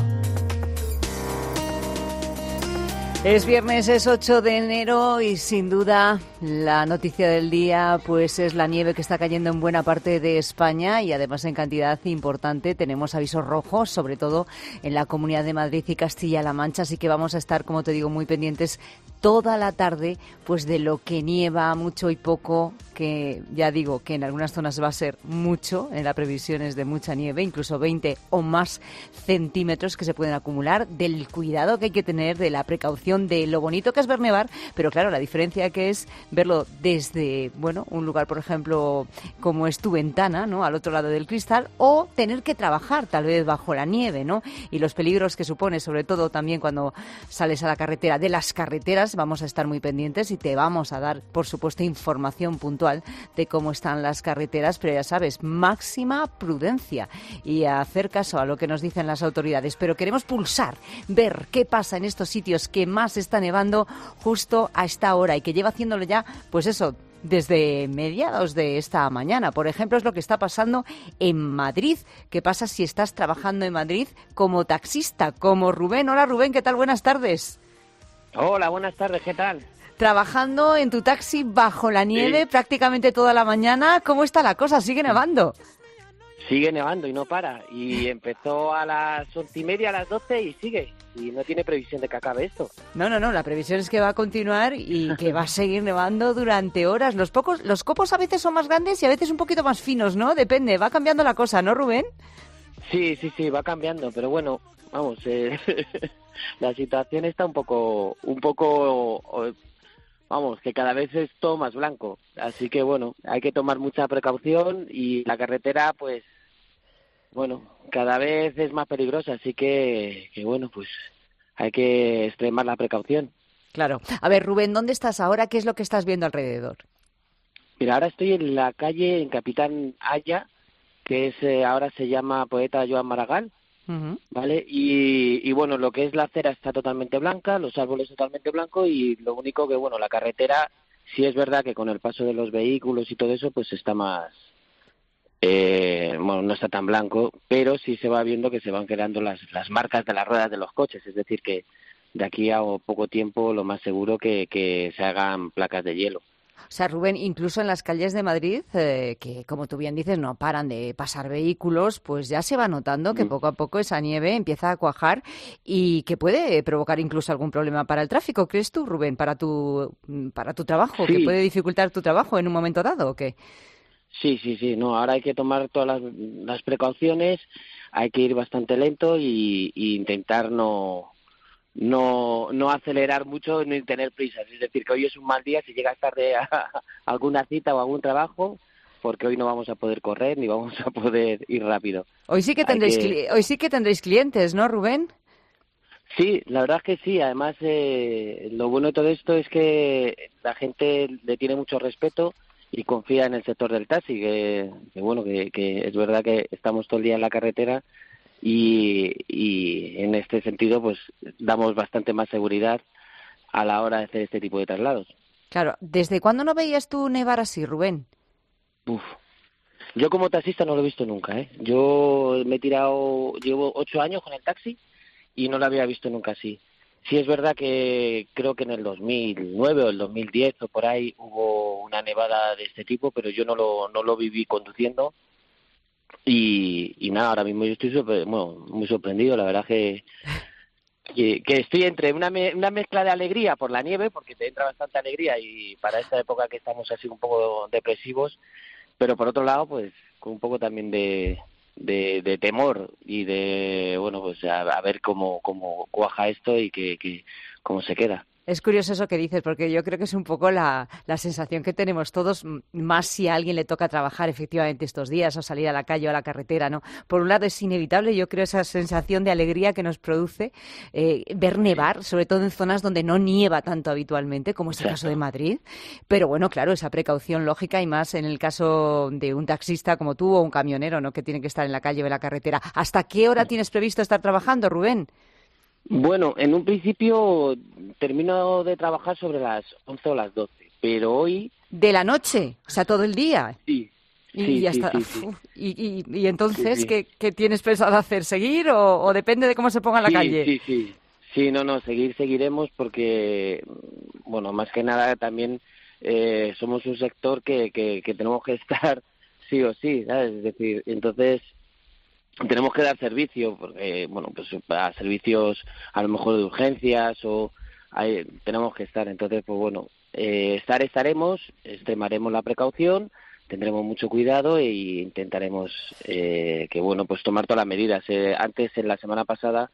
Es viernes, es ocho de enero y sin duda la noticia del día pues es la nieve que está cayendo en buena parte de España y además en cantidad importante. Tenemos avisos rojos, sobre todo en la Comunidad de Madrid y Castilla-La Mancha, así que vamos a estar, como te digo, muy pendientes toda la tarde pues de lo que nieva mucho y poco, que ya digo que en algunas zonas va a ser mucho, en la previsión es de mucha nieve, incluso veinte o más centímetros que se pueden acumular, del cuidado que hay que tener, de la precaución, de lo bonito que es ver nevar, pero claro, la diferencia que es verlo desde, bueno, un lugar, por ejemplo, como es tu ventana, ¿no?, al otro lado del cristal, o tener que trabajar tal vez bajo la nieve, ¿no?, y los peligros que supone, sobre todo también cuando sales a la carretera, de las carreteras, vamos a estar muy pendientes y te vamos a dar, por supuesto, información puntual de cómo están las carreteras, pero ya sabes, máxima prudencia y hacer caso a lo que nos dicen las autoridades, pero queremos pulsar, ver qué pasa en estos sitios que más está nevando justo a esta hora y que lleva haciéndolo ya, pues eso, desde mediados de esta mañana. Por ejemplo, es lo que está pasando en Madrid. ¿Qué pasa si estás trabajando en Madrid como taxista, como Rubén? Hola Rubén, ¿qué tal? Buenas tardes. Hola, buenas tardes, ¿qué tal? Trabajando en tu taxi bajo la nieve sí. prácticamente toda la mañana. ¿Cómo está la cosa? ¿Sigue nevando? Sigue nevando y no para. Y empezó a las once y media, a las doce y sigue. Y no tiene previsión de que acabe esto. No, no, no. La previsión es que va a continuar y que va a seguir nevando durante horas. Los pocos, los copos a veces son más grandes y a veces un poquito más finos, ¿no? Depende. Va cambiando la cosa, ¿no, Rubén? Sí, sí, sí. Va cambiando. Pero bueno, vamos. Eh, la situación está un poco, un poco, vamos, que cada vez es todo más blanco. Así que bueno, hay que tomar mucha precaución y la carretera, pues, bueno, cada vez es más peligrosa, así que, que bueno, pues hay que extremar la precaución. Claro. A ver, Rubén, ¿dónde estás ahora? ¿Qué es lo que estás viendo alrededor? Mira, ahora estoy en la calle, en Capitán Aya, que es eh, ahora se llama Poeta Joan Maragall, uh-huh. ¿vale? Y, y bueno, lo que es la acera está totalmente blanca, los árboles totalmente blancos y lo único que, bueno, la carretera, sí es verdad que con el paso de los vehículos y todo eso, pues está más... Eh, bueno, no está tan blanco, pero sí se va viendo que se van creando las, las marcas de las ruedas de los coches, es decir, que de aquí a poco tiempo lo más seguro que, que se hagan placas de hielo. O sea, Rubén, incluso en las calles de Madrid, eh, que como tú bien dices, no paran de pasar vehículos, pues ya se va notando que poco a poco esa nieve empieza a cuajar y que puede provocar incluso algún problema para el tráfico, ¿crees tú, Rubén, para tu, para tu trabajo? Sí. ¿Que puede dificultar tu trabajo en un momento dado o qué? Sí, sí, sí, no, ahora hay que tomar todas las, las precauciones, hay que ir bastante lento y, y intentar no, no, no acelerar mucho ni tener prisas, es decir, que hoy es un mal día si llegas tarde a, a alguna cita o a algún trabajo, porque hoy no vamos a poder correr ni vamos a poder ir rápido. Hoy sí que tendréis, que... Hoy sí que tendréis clientes, ¿no, Rubén? Sí, la verdad es que sí, además eh, lo bueno de todo esto es que la gente le tiene mucho respeto y confía en el sector del taxi, que, que bueno, que, que es verdad que estamos todo el día en la carretera y, y en este sentido pues damos bastante más seguridad a la hora de hacer este tipo de traslados. Claro, ¿desde cuándo no veías tú nevar así, Rubén? Uf. Yo como taxista no lo he visto nunca, ¿eh? Yo me he tirado, llevo ocho años con el taxi y no lo había visto nunca así. Sí es verdad que creo que en el dos mil nueve o el dos mil diez o por ahí hubo una nevada de este tipo, pero yo no lo, no lo viví conduciendo. Y, y nada, ahora mismo yo estoy sorpre- bueno, muy sorprendido, la verdad que, que, que estoy entre una, me, una mezcla de alegría por la nieve, porque te entra bastante alegría y para esta época que estamos así un poco depresivos, pero por otro lado, pues con un poco también de, de, de temor y de, bueno, pues a, a ver cómo, cómo cuaja esto y que, que cómo se queda. Es curioso eso que dices, porque yo creo que es un poco la, la sensación que tenemos todos, más si a alguien le toca trabajar efectivamente estos días o salir a la calle o a la carretera, ¿no? Por un lado es inevitable, yo creo, esa sensación de alegría que nos produce eh, ver nevar, sobre todo en zonas donde no nieva tanto habitualmente, como es el caso de Madrid. Pero bueno, claro, esa precaución lógica y más en el caso de un taxista como tú o un camionero, ¿no? Que tiene que estar en la calle o en la carretera. ¿Hasta qué hora tienes previsto estar trabajando, Rubén? Bueno, en un principio termino de trabajar sobre las once o las doce, pero hoy... ¿De la noche? O sea, todo el día. Sí. Y, sí, ya sí, está. sí, sí. Y, y, y entonces, Sí, sí. ¿qué, ¿qué tienes pensado hacer? ¿Seguir o, o depende de cómo se ponga en la sí, calle? Sí, sí, sí, no, no, seguir, seguiremos porque, bueno, más que nada también eh, somos un sector que, que, que tenemos que estar sí o sí, ¿sabes? Es decir, entonces tenemos que dar servicio, porque, bueno, pues a servicios a lo mejor de urgencias o hay, tenemos que estar, entonces, pues bueno, eh, estar estaremos, extremaremos la precaución, tendremos mucho cuidado e intentaremos eh, que, bueno, pues tomar todas las medidas. Eh, antes, en la semana pasada,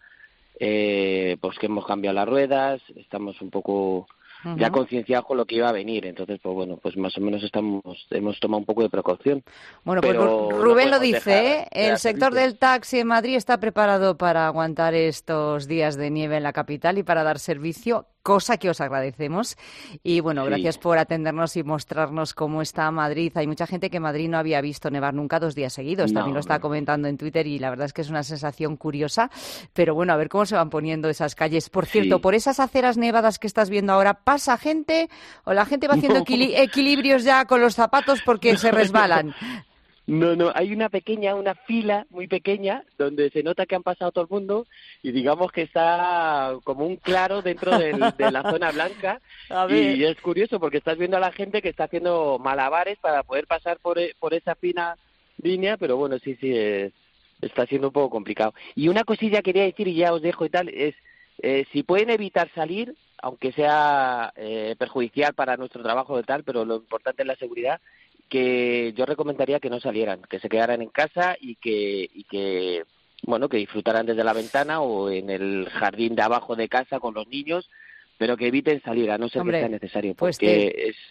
eh, pues que hemos cambiado las ruedas, estamos un poco uh-huh. ya concienciados con lo que iba a venir, entonces pues bueno, pues más o menos estamos hemos tomado un poco de precaución. Bueno, pues pero Rubén no lo dice, ¿eh? El sector servicio. del taxi en Madrid está preparado para aguantar estos días de nieve en la capital y para dar servicio, cosa que os agradecemos. Y bueno, Sí. gracias por atendernos y mostrarnos cómo está Madrid. Hay mucha gente que Madrid no había visto nevar nunca dos días seguidos. No, También lo está no. comentando en Twitter y la verdad es que es una sensación curiosa. Pero bueno, a ver cómo se van poniendo esas calles. Por cierto, Sí. por esas aceras nevadas que estás viendo ahora, ¿pasa gente o la gente va haciendo No. equili- equilibrios ya con los zapatos porque se resbalan? No, no, hay una pequeña, una fila muy pequeña donde se nota que han pasado todo el mundo y digamos que está como un claro dentro del, de la zona blanca. A ver. Y es curioso porque estás viendo a la gente que está haciendo malabares para poder pasar por, e- por esa fina línea, pero bueno, sí, sí, es, está siendo un poco complicado. Y una cosilla quería decir y ya os dejo y tal, es eh, si pueden evitar salir, aunque sea eh, perjudicial para nuestro trabajo y tal, pero lo importante es la seguridad, que yo recomendaría que no salieran, que se quedaran en casa y que, y que bueno, que disfrutaran desde la ventana o en el jardín de abajo de casa con los niños, pero que eviten salir, a no ser Hombre, que sea necesario, pues porque te- es...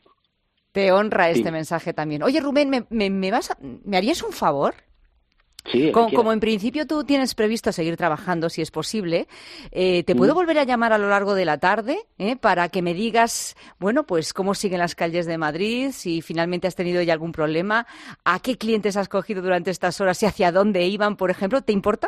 Te honra Sí. este mensaje también. Oye, Rubén, ¿me, me, me vas a- ¿me harías un favor? Sí, el que Como, quiera. como en principio tú tienes previsto seguir trabajando, si es posible, eh, ¿te puedo Mm. volver a llamar a lo largo de la tarde eh, para que me digas, bueno, pues cómo siguen las calles de Madrid, si finalmente has tenido ya algún problema, a qué clientes has cogido durante estas horas y hacia dónde iban, por ejemplo? ¿Te importa?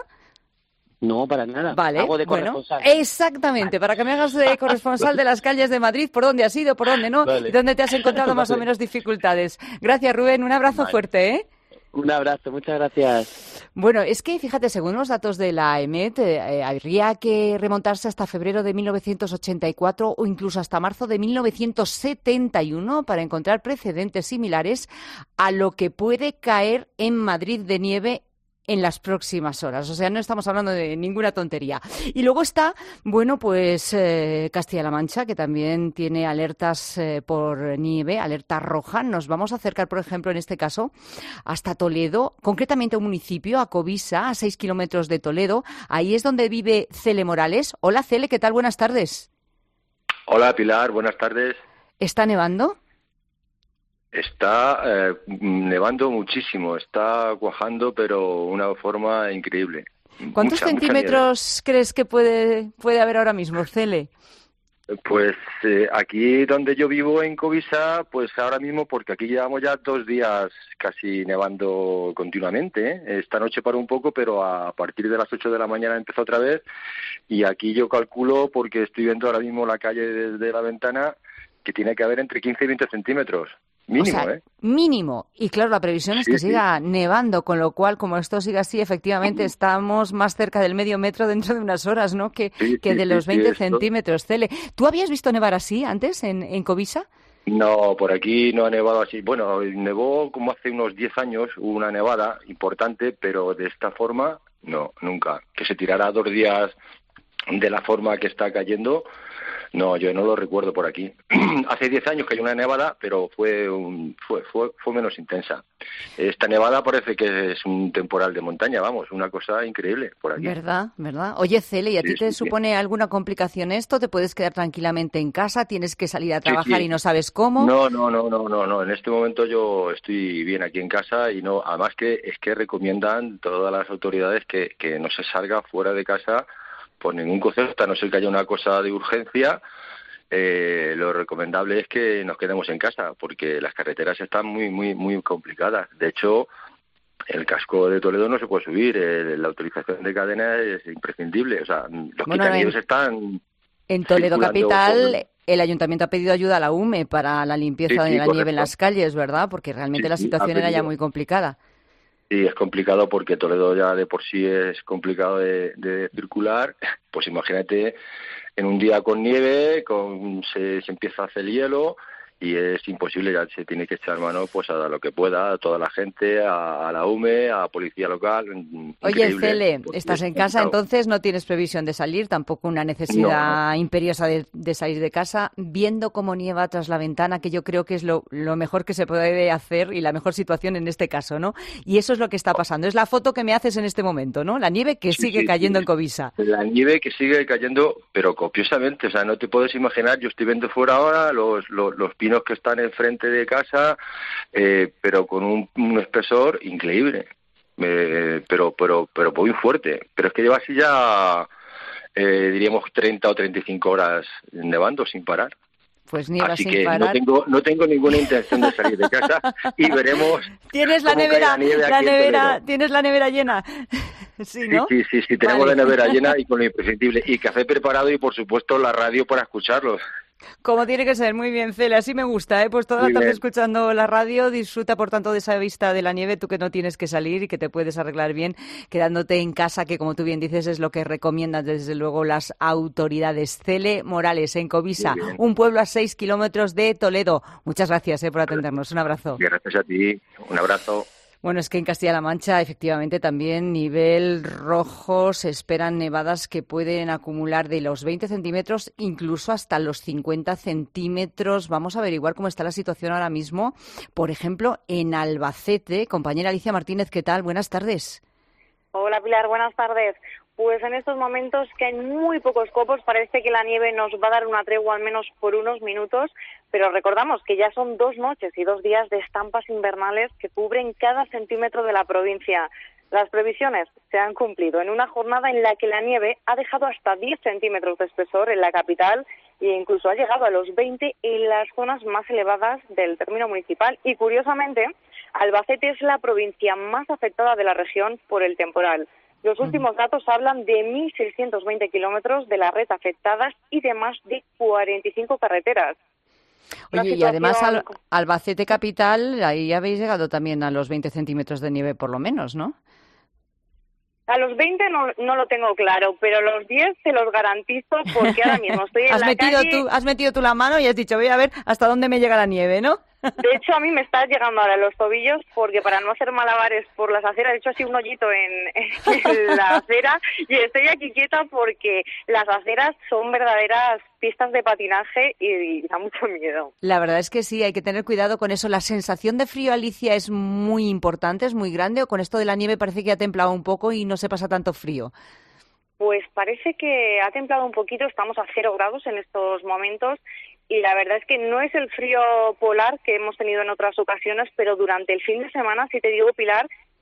No, para nada. Vale, Hago de bueno, corresponsal. exactamente, para que me hagas de corresponsal de las calles de Madrid, por dónde has ido, por dónde no, Vale. y dónde te has encontrado más o Vale. menos dificultades. Gracias, Rubén, un abrazo Vale. fuerte, ¿eh? Un abrazo, muchas gracias. Bueno, es que, fíjate, según los datos de la E M E T, eh, habría que remontarse hasta febrero de mil novecientos ochenta y cuatro o incluso hasta marzo de mil novecientos setenta y uno para encontrar precedentes similares a lo que puede caer en Madrid de nieve en las próximas horas. O sea, no estamos hablando de ninguna tontería. Y luego está, bueno, pues eh, Castilla-La Mancha, que también tiene alertas eh, por nieve, alerta roja. Nos vamos a acercar, por ejemplo, en este caso, hasta Toledo, concretamente a un municipio, a Covisa, a seis kilómetros de Toledo. Ahí es donde vive Cele Morales. Hola, Cele, ¿qué tal? Buenas tardes. Hola Pilar, buenas tardes. ¿Está nevando? Está eh, nevando muchísimo, está cuajando, pero una forma increíble. ¿Cuántos Mucha, mucha centímetros crees que puede, puede haber ahora mismo, Cele? Pues eh, aquí donde yo vivo, en Covisa, pues ahora mismo, porque aquí llevamos ya dos días casi nevando continuamente, ¿eh? Esta noche paró un poco, pero a partir de las ocho de la mañana empezó otra vez, y aquí yo calculo, porque estoy viendo ahora mismo la calle desde la ventana, que tiene que haber entre quince y veinte centímetros. Mínimo, o sea, ¿eh? Mínimo. Y claro, la previsión es Sí, que sí. siga nevando, con lo cual, como esto siga así, efectivamente estamos más cerca del medio metro dentro de unas horas, ¿no? Que, Sí, que sí, de sí, los sí, veinte esto- centímetros, Cele. ¿Tú habías visto nevar así antes en, en Covisa? No, por aquí no ha nevado así. Bueno, nevó como hace unos diez años, hubo una nevada importante, pero de esta forma, no, nunca. Que se tirara dos días de la forma que está cayendo, no, yo no lo recuerdo por aquí. Hace diez años cayó una nevada, pero fue, un, fue, fue, fue menos intensa. Esta nevada parece que es un temporal de montaña, vamos, una cosa increíble por aquí. ¿Verdad? ¿Verdad? Oye, Cele, ¿y a Sí, ti te sí, sí. supone alguna complicación esto? ¿Te puedes quedar tranquilamente en casa? ¿Tienes que salir a Sí, trabajar sí. y no sabes cómo? No, no, no, no, no, no. En este momento yo estoy bien aquí en casa y no, además que es que recomiendan todas las autoridades que, que no se salga fuera de casa por ningún concepto, a no ser que haya una cosa de urgencia. Eh, lo recomendable es que nos quedemos en casa porque las carreteras están muy, muy, muy complicadas. De hecho, el casco de Toledo no se puede subir, eh, la utilización de cadenas es imprescindible. O sea, los Bueno, quitanieves en- están En Toledo circulando Capital, con- el ayuntamiento ha pedido ayuda a la U M E para la limpieza Sí, sí, de la nieve en correcto. las calles, ¿verdad? Porque realmente Sí, la sí, situación ha era ya pedido. muy complicada. Sí, es complicado porque Toledo ya de por sí es complicado de, de circular. Pues imagínate en un día con nieve, con se, se empieza a hacer hielo y es imposible, ya se tiene que echar mano pues a lo que pueda, a toda la gente, a, a la U M E, a la policía local. Oye, Increíble, Cele, porque estás es en casa, complicado. entonces no tienes previsión de salir, tampoco una necesidad imperiosa de, de salir de casa, viendo cómo nieva tras la ventana, que yo creo que es lo, lo mejor que se puede hacer y la mejor situación en este caso, ¿no? Y eso es lo que está pasando. Es la foto que me haces en este momento, ¿no? La nieve que Sí, sigue sí, cayendo sí. en Covisa. La nieve que sigue cayendo, pero copiosamente, o sea, no te puedes imaginar, yo estoy viendo fuera ahora los, los, los pinos que están enfrente de casa, eh, pero con un, un espesor increíble, eh, pero, pero, pero muy fuerte, pero es que lleva así ya, eh, diríamos, treinta o treinta y cinco horas nevando sin parar. Pues nieva Así sin que no parar. tengo, no tengo ninguna intención de salir de casa y veremos. Tienes la cómo cae nevera, nieve la aquí en nevera, Toledo. tienes la nevera llena. Sí, ¿no? Sí, sí, sí, tenemos Vale. la nevera llena y con lo imprescindible. Y café preparado y, por supuesto, la radio para escucharlos. Como tiene que ser, muy bien, Cele, así me gusta, ¿eh? Pues toda Muy la tarde bien. escuchando la radio, disfruta por tanto de esa vista de la nieve, tú que no tienes que salir y que te puedes arreglar bien quedándote en casa, que como tú bien dices es lo que recomiendan desde luego las autoridades. Cele Morales, en Covisa, Muy bien. un pueblo a seis kilómetros de Toledo. Muchas gracias eh, por atendernos, un abrazo. Gracias a ti, un abrazo. Bueno, es que en Castilla-La Mancha, efectivamente, también nivel rojo, se esperan nevadas que pueden acumular de los veinte centímetros incluso hasta los cincuenta centímetros. Vamos a averiguar cómo está la situación ahora mismo. Por ejemplo, en Albacete. Compañera Alicia Martínez, ¿qué tal? Buenas tardes. Hola Pilar, buenas tardes. Pues en estos momentos que hay muy pocos copos, parece que la nieve nos va a dar una tregua al menos por unos minutos, pero recordamos que ya son dos noches y dos días de estampas invernales que cubren cada centímetro de la provincia. Las previsiones se han cumplido en una jornada en la que la nieve ha dejado hasta diez centímetros de espesor en la capital e incluso ha llegado a los veinte en las zonas más elevadas del término municipal. Y curiosamente, Albacete es la provincia más afectada de la región por el temporal. Los últimos datos hablan de mil seiscientos veinte kilómetros de la red afectadas y de más de cuarenta y cinco carreteras. Una Oye, y además situación- Al- Albacete capital, ahí habéis llegado también a los veinte centímetros de nieve por lo menos, ¿no? A los veinte no, no lo tengo claro, pero los diez te los garantizo porque ahora mismo estoy en Has la metido, calle. tú, has metido tú la mano y has dicho, voy a ver hasta dónde me llega la nieve, ¿no? De hecho, a mí me está llegando ahora los tobillos porque para no hacer malabares por las aceras, he hecho así un hoyito en, en la acera y estoy aquí quieta porque las aceras son verdaderas pistas de patinaje y, y da mucho miedo. La verdad es que sí, hay que tener cuidado con eso. ¿La sensación de frío, Alicia, es muy importante, es muy grande o con esto de la nieve parece que ha templado un poco y no se pasa tanto frío? Pues parece que ha templado un poquito, estamos a cero grados en estos momentos y la verdad es que no es el frío polar que hemos tenido en otras ocasiones, pero durante el fin de semana, si te digo, Pilar,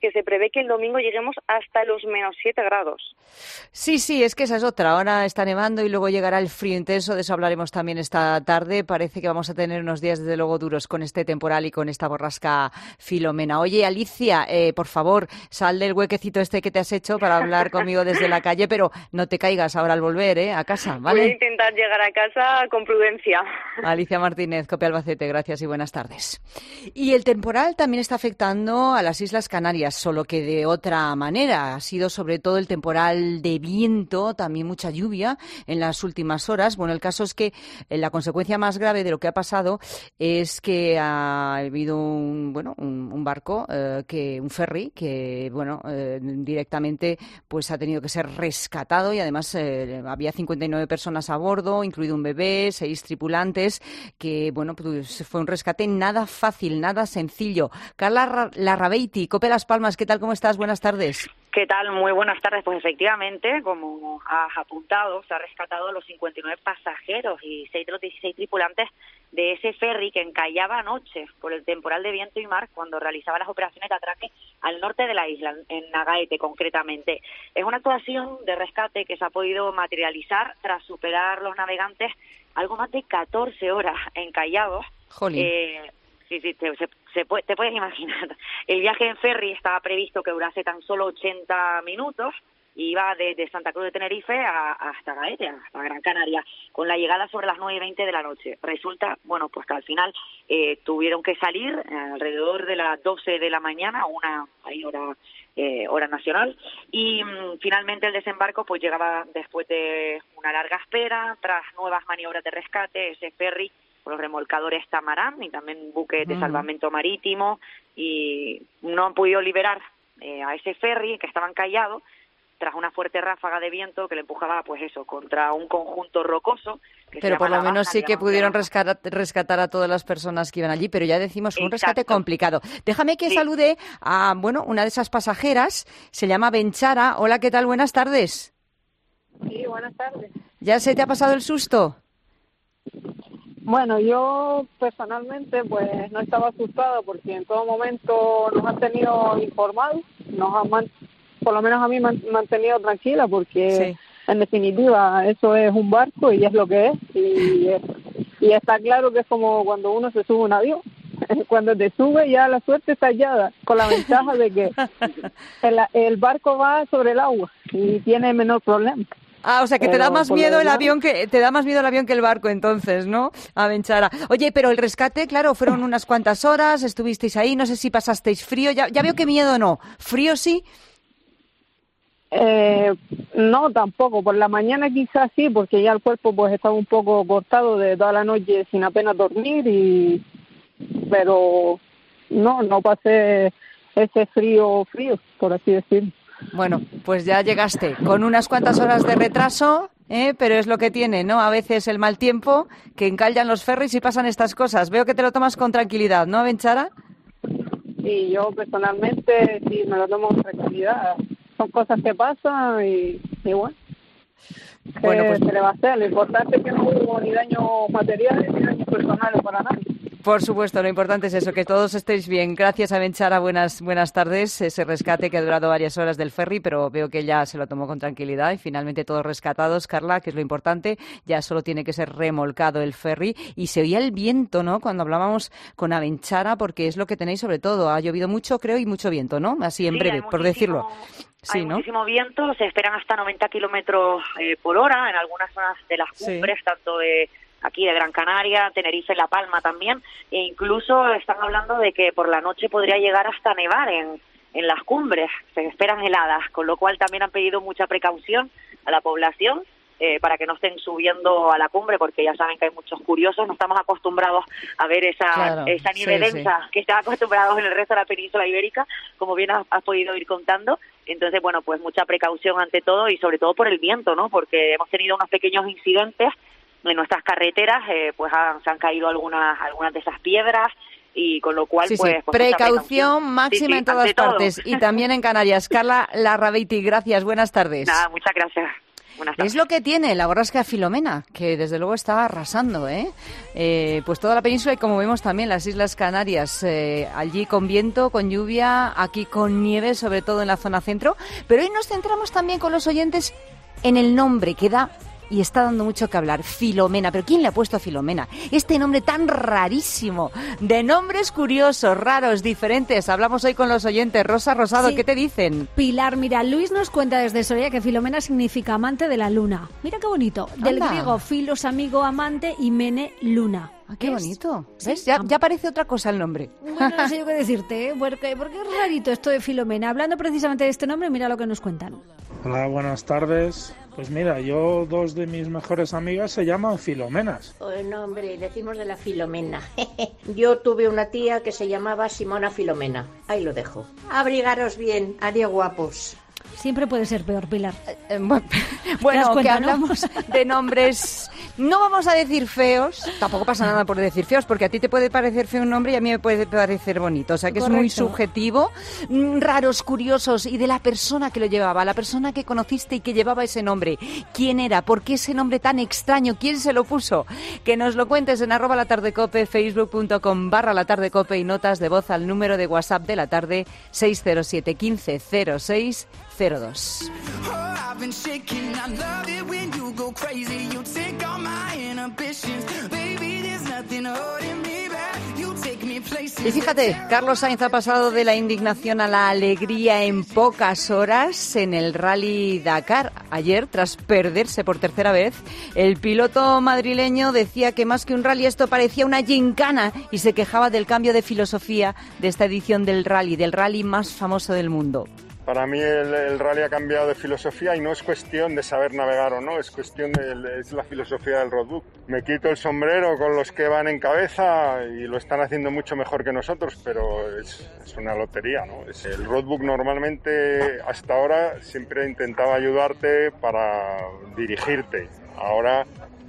que se prevé que el domingo lleguemos hasta los menos siete grados. Sí, sí, es que esa es otra. Ahora está nevando y luego llegará el frío intenso, de eso hablaremos también esta tarde. Parece que vamos a tener unos días desde luego duros con este temporal y con esta borrasca Filomena. Oye, Alicia, eh, por favor, sal del huequecito este que te has hecho para hablar conmigo desde la calle, pero no te caigas ahora al volver, ¿eh? A casa, ¿vale? Voy a intentar llegar a casa con prudencia. Alicia Martínez, Cope Albacete, gracias y buenas tardes. Y el temporal también está afectando a las Islas Canarias, solo que de otra manera. Ha sido sobre todo el temporal de viento, también mucha lluvia en las últimas horas. Bueno, el caso es que la consecuencia más grave de lo que ha pasado es que ha habido un, bueno, un, un barco, eh, que un ferry, que bueno, eh, directamente pues ha tenido que ser rescatado y además eh, había cincuenta y nueve personas a bordo, incluido un bebé, seis tripulantes, que bueno, pues fue un rescate nada fácil, nada sencillo. Carla Larrabeiti, Cope Las Palmas, ¿qué tal? ¿Cómo estás? Buenas tardes. ¿Qué tal? Muy buenas tardes. Pues efectivamente, como has apuntado, se ha rescatado a los cincuenta y nueve pasajeros y seis de los dieciséis tripulantes de ese ferry que encallaba anoche por el temporal de viento y mar cuando realizaba las operaciones de atraque al norte de la isla, en Nagaete concretamente. Es una actuación de rescate que se ha podido materializar tras superar los navegantes algo más de catorce horas encallados. Jolín. Eh, Sí, sí, te, se, se puede, te puedes imaginar. El viaje en ferry estaba previsto que durase tan solo ochenta minutos y iba de, de Santa Cruz de Tenerife a, hasta Gaete, hasta Gran Canaria, con la llegada sobre las nueve y veinte de la noche. Resulta, bueno, pues que al final eh, tuvieron que salir eh, alrededor de las doce de la mañana, una ahí hora eh, hora nacional, y mmm, finalmente el desembarco pues llegaba después de una larga espera, tras nuevas maniobras de rescate. Ese ferry con los remolcadores Tamarán y también buques de salvamento marítimo, y no han podido liberar eh, a ese ferry que estaba encallado tras una fuerte ráfaga de viento que le empujaba, pues eso, contra un conjunto rocoso. Que pero se por llama lo La menos Baja, sí que pudieron rescatar, rescatar a todas las personas que iban allí, pero ya decimos, un Exacto. rescate complicado. Déjame que Sí. salude a, bueno, una de esas pasajeras, se llama Benchara. Hola, ¿qué tal? Buenas tardes. Sí, buenas tardes. ¿Ya se te ha pasado el susto? Bueno, yo personalmente pues no estaba asustada porque en todo momento nos han tenido informados, nos han man- por lo menos a mí me han mantenido tranquila porque Sí. en definitiva eso es un barco y es lo que es y, y está claro que es como cuando uno se sube a un avión. Cuando te sube ya la suerte está hallada, con la ventaja de que el, el barco va sobre el agua y tiene menor problema. Ah, o sea que te Pero da más por lo miedo el demás- avión que te da más miedo el avión que el barco, entonces, ¿no? A Benchara. Oye, pero el rescate, claro, fueron unas cuantas horas, estuvisteis ahí, no sé si pasasteis frío, ya, ya veo que miedo no, frío sí. Eh, no, tampoco. Por la mañana quizás sí, porque ya el cuerpo pues estaba un poco cortado de toda la noche sin apenas dormir, y pero no, no pasé ese frío, frío, por así decirlo. Bueno, pues ya llegaste con unas cuantas horas de retraso, ¿eh? Pero es lo que tiene, ¿no? A veces el mal tiempo, que encallan los ferries y pasan estas cosas. Veo que te lo tomas con tranquilidad, ¿no, Benchara? Y yo personalmente sí me lo tomo con tranquilidad. Son cosas que pasan y, y bueno, ¿qué Bueno, pues- se le va a hacer? Lo importante es que no hubo ni daños materiales ni daños personales para nadie. Por supuesto, lo importante es eso, que todos estéis bien. Gracias a Benchara, buenas, buenas tardes. Ese rescate que ha durado varias horas del ferry, pero veo que ya se lo tomó con tranquilidad y finalmente todos rescatados, Carla, que es lo importante. Ya solo tiene que ser remolcado el ferry y se oía el viento, ¿no? Cuando hablábamos con Benchara, porque es lo que tenéis sobre todo. Ha llovido mucho, creo, y mucho viento, ¿no? Así en Sí, breve, hay por muchísimo- decirlo. Sí, Hay ¿no? muchísimo viento, se esperan hasta noventa kilómetros eh, por hora en algunas zonas de las Sí. cumbres, tanto de aquí de Gran Canaria, Tenerife, La Palma también, e incluso están hablando de que por la noche podría llegar hasta nevar en, en las cumbres, se esperan heladas, con lo cual también han pedido mucha precaución a la población eh, para que no estén subiendo a la cumbre, porque ya saben que hay muchos curiosos, no estamos acostumbrados a ver esa, Claro, esa nieve sí, densa que están acostumbrados en el resto de la península ibérica, como bien has, has podido ir contando. Entonces, bueno, pues mucha precaución ante todo y sobre todo por el viento, ¿no? Porque hemos tenido unos pequeños incidentes en nuestras carreteras, eh, pues han, se han caído algunas algunas de esas piedras y con lo cual, Sí, pues... sí. pues mucha Precaución máxima Sí, sí, en todas ante todo. partes y también en Canarias. Carla Larrabeiti, gracias, buenas tardes. Nada, muchas gracias. Buenas tardes. Es lo que tiene la borrasca Filomena, que desde luego está arrasando, ¿eh? Eh, pues toda la península y como vemos también las Islas Canarias, eh, allí con viento, con lluvia, aquí con nieve, sobre todo en la zona centro. Pero hoy nos centramos también con los oyentes en el nombre que da y está dando mucho que hablar, Filomena. ¿Pero quién le ha puesto a Filomena? Este nombre tan rarísimo, de nombres curiosos, raros, diferentes. Hablamos hoy con los oyentes. Rosa Rosado, sí. ¿Qué te dicen? Pilar, mira, Luis nos cuenta desde Soria que Filomena significa amante de la luna. Mira qué bonito. Del Anda. griego, filos, amigo, amante, y mene, luna. Ah, qué ¿Ves? bonito. Sí, ¿Ves? Ya, ya parece otra cosa el nombre. Bueno, no sé yo qué decirte, ¿eh? porque, porque es rarito esto de Filomena. Hablando precisamente de este nombre, mira lo que nos cuentan. Hola, buenas tardes. Pues mira, yo, dos de mis mejores amigas se llaman Filomenas. Oh, no, hombre, decimos de la Filomena. Yo tuve una tía que se llamaba Simona Filomena. Ahí lo dejo. Abrigaros bien. Adiós, guapos. Siempre puede ser peor, Pilar. Eh, bueno, bueno cuenta, que ¿no? hablamos de nombres, no vamos a decir feos, tampoco pasa nada por decir feos, porque a ti te puede parecer feo un nombre y a mí me puede parecer bonito, o sea que Correcto. Es muy subjetivo, raros, curiosos, y de la persona que lo llevaba, la persona que conociste y que llevaba ese nombre, quién era, por qué ese nombre tan extraño, quién se lo puso, que nos lo cuentes en arroba la tarde cope, facebook punto com barra la tarde cope y notas de voz al número de WhatsApp de la tarde seis cero siete uno cinco cero seis cero dos. Y fíjate, Carlos Sainz ha pasado de la indignación a la alegría en pocas horas en el Rally Dakar. Ayer, tras perderse por tercera vez, el piloto madrileño decía que más que un rally esto parecía una gincana y se quejaba del cambio de filosofía de esta edición del rally, del rally más famoso del mundo. Para mí el, el rally ha cambiado de filosofía y no es cuestión de saber navegar o no, es cuestión de es la filosofía del roadbook. Me quito el sombrero con los que van en cabeza y lo están haciendo mucho mejor que nosotros, pero es, es una lotería, ¿no? Es, el roadbook normalmente hasta ahora siempre intentaba ayudarte para dirigirte. Ahora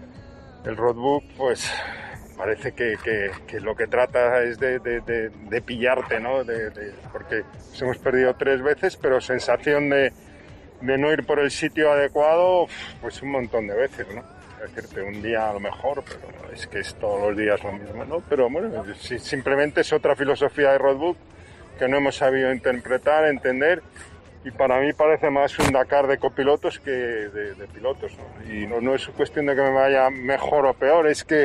el roadbook pues parece que, que, que lo que trata es de, de, de, de pillarte, ¿no? De, de, porque nos hemos perdido tres veces, pero sensación de, de no ir por el sitio adecuado, pues un montón de veces, ¿no? Es decirte, un día a lo mejor, pero es que es todos los días lo mismo, ¿no? Pero bueno, simplemente es otra filosofía de roadbook que no hemos sabido interpretar, entender, y para mí parece más un Dakar de copilotos que de, de pilotos, ¿no? Y no, no es cuestión de que me vaya mejor o peor, es que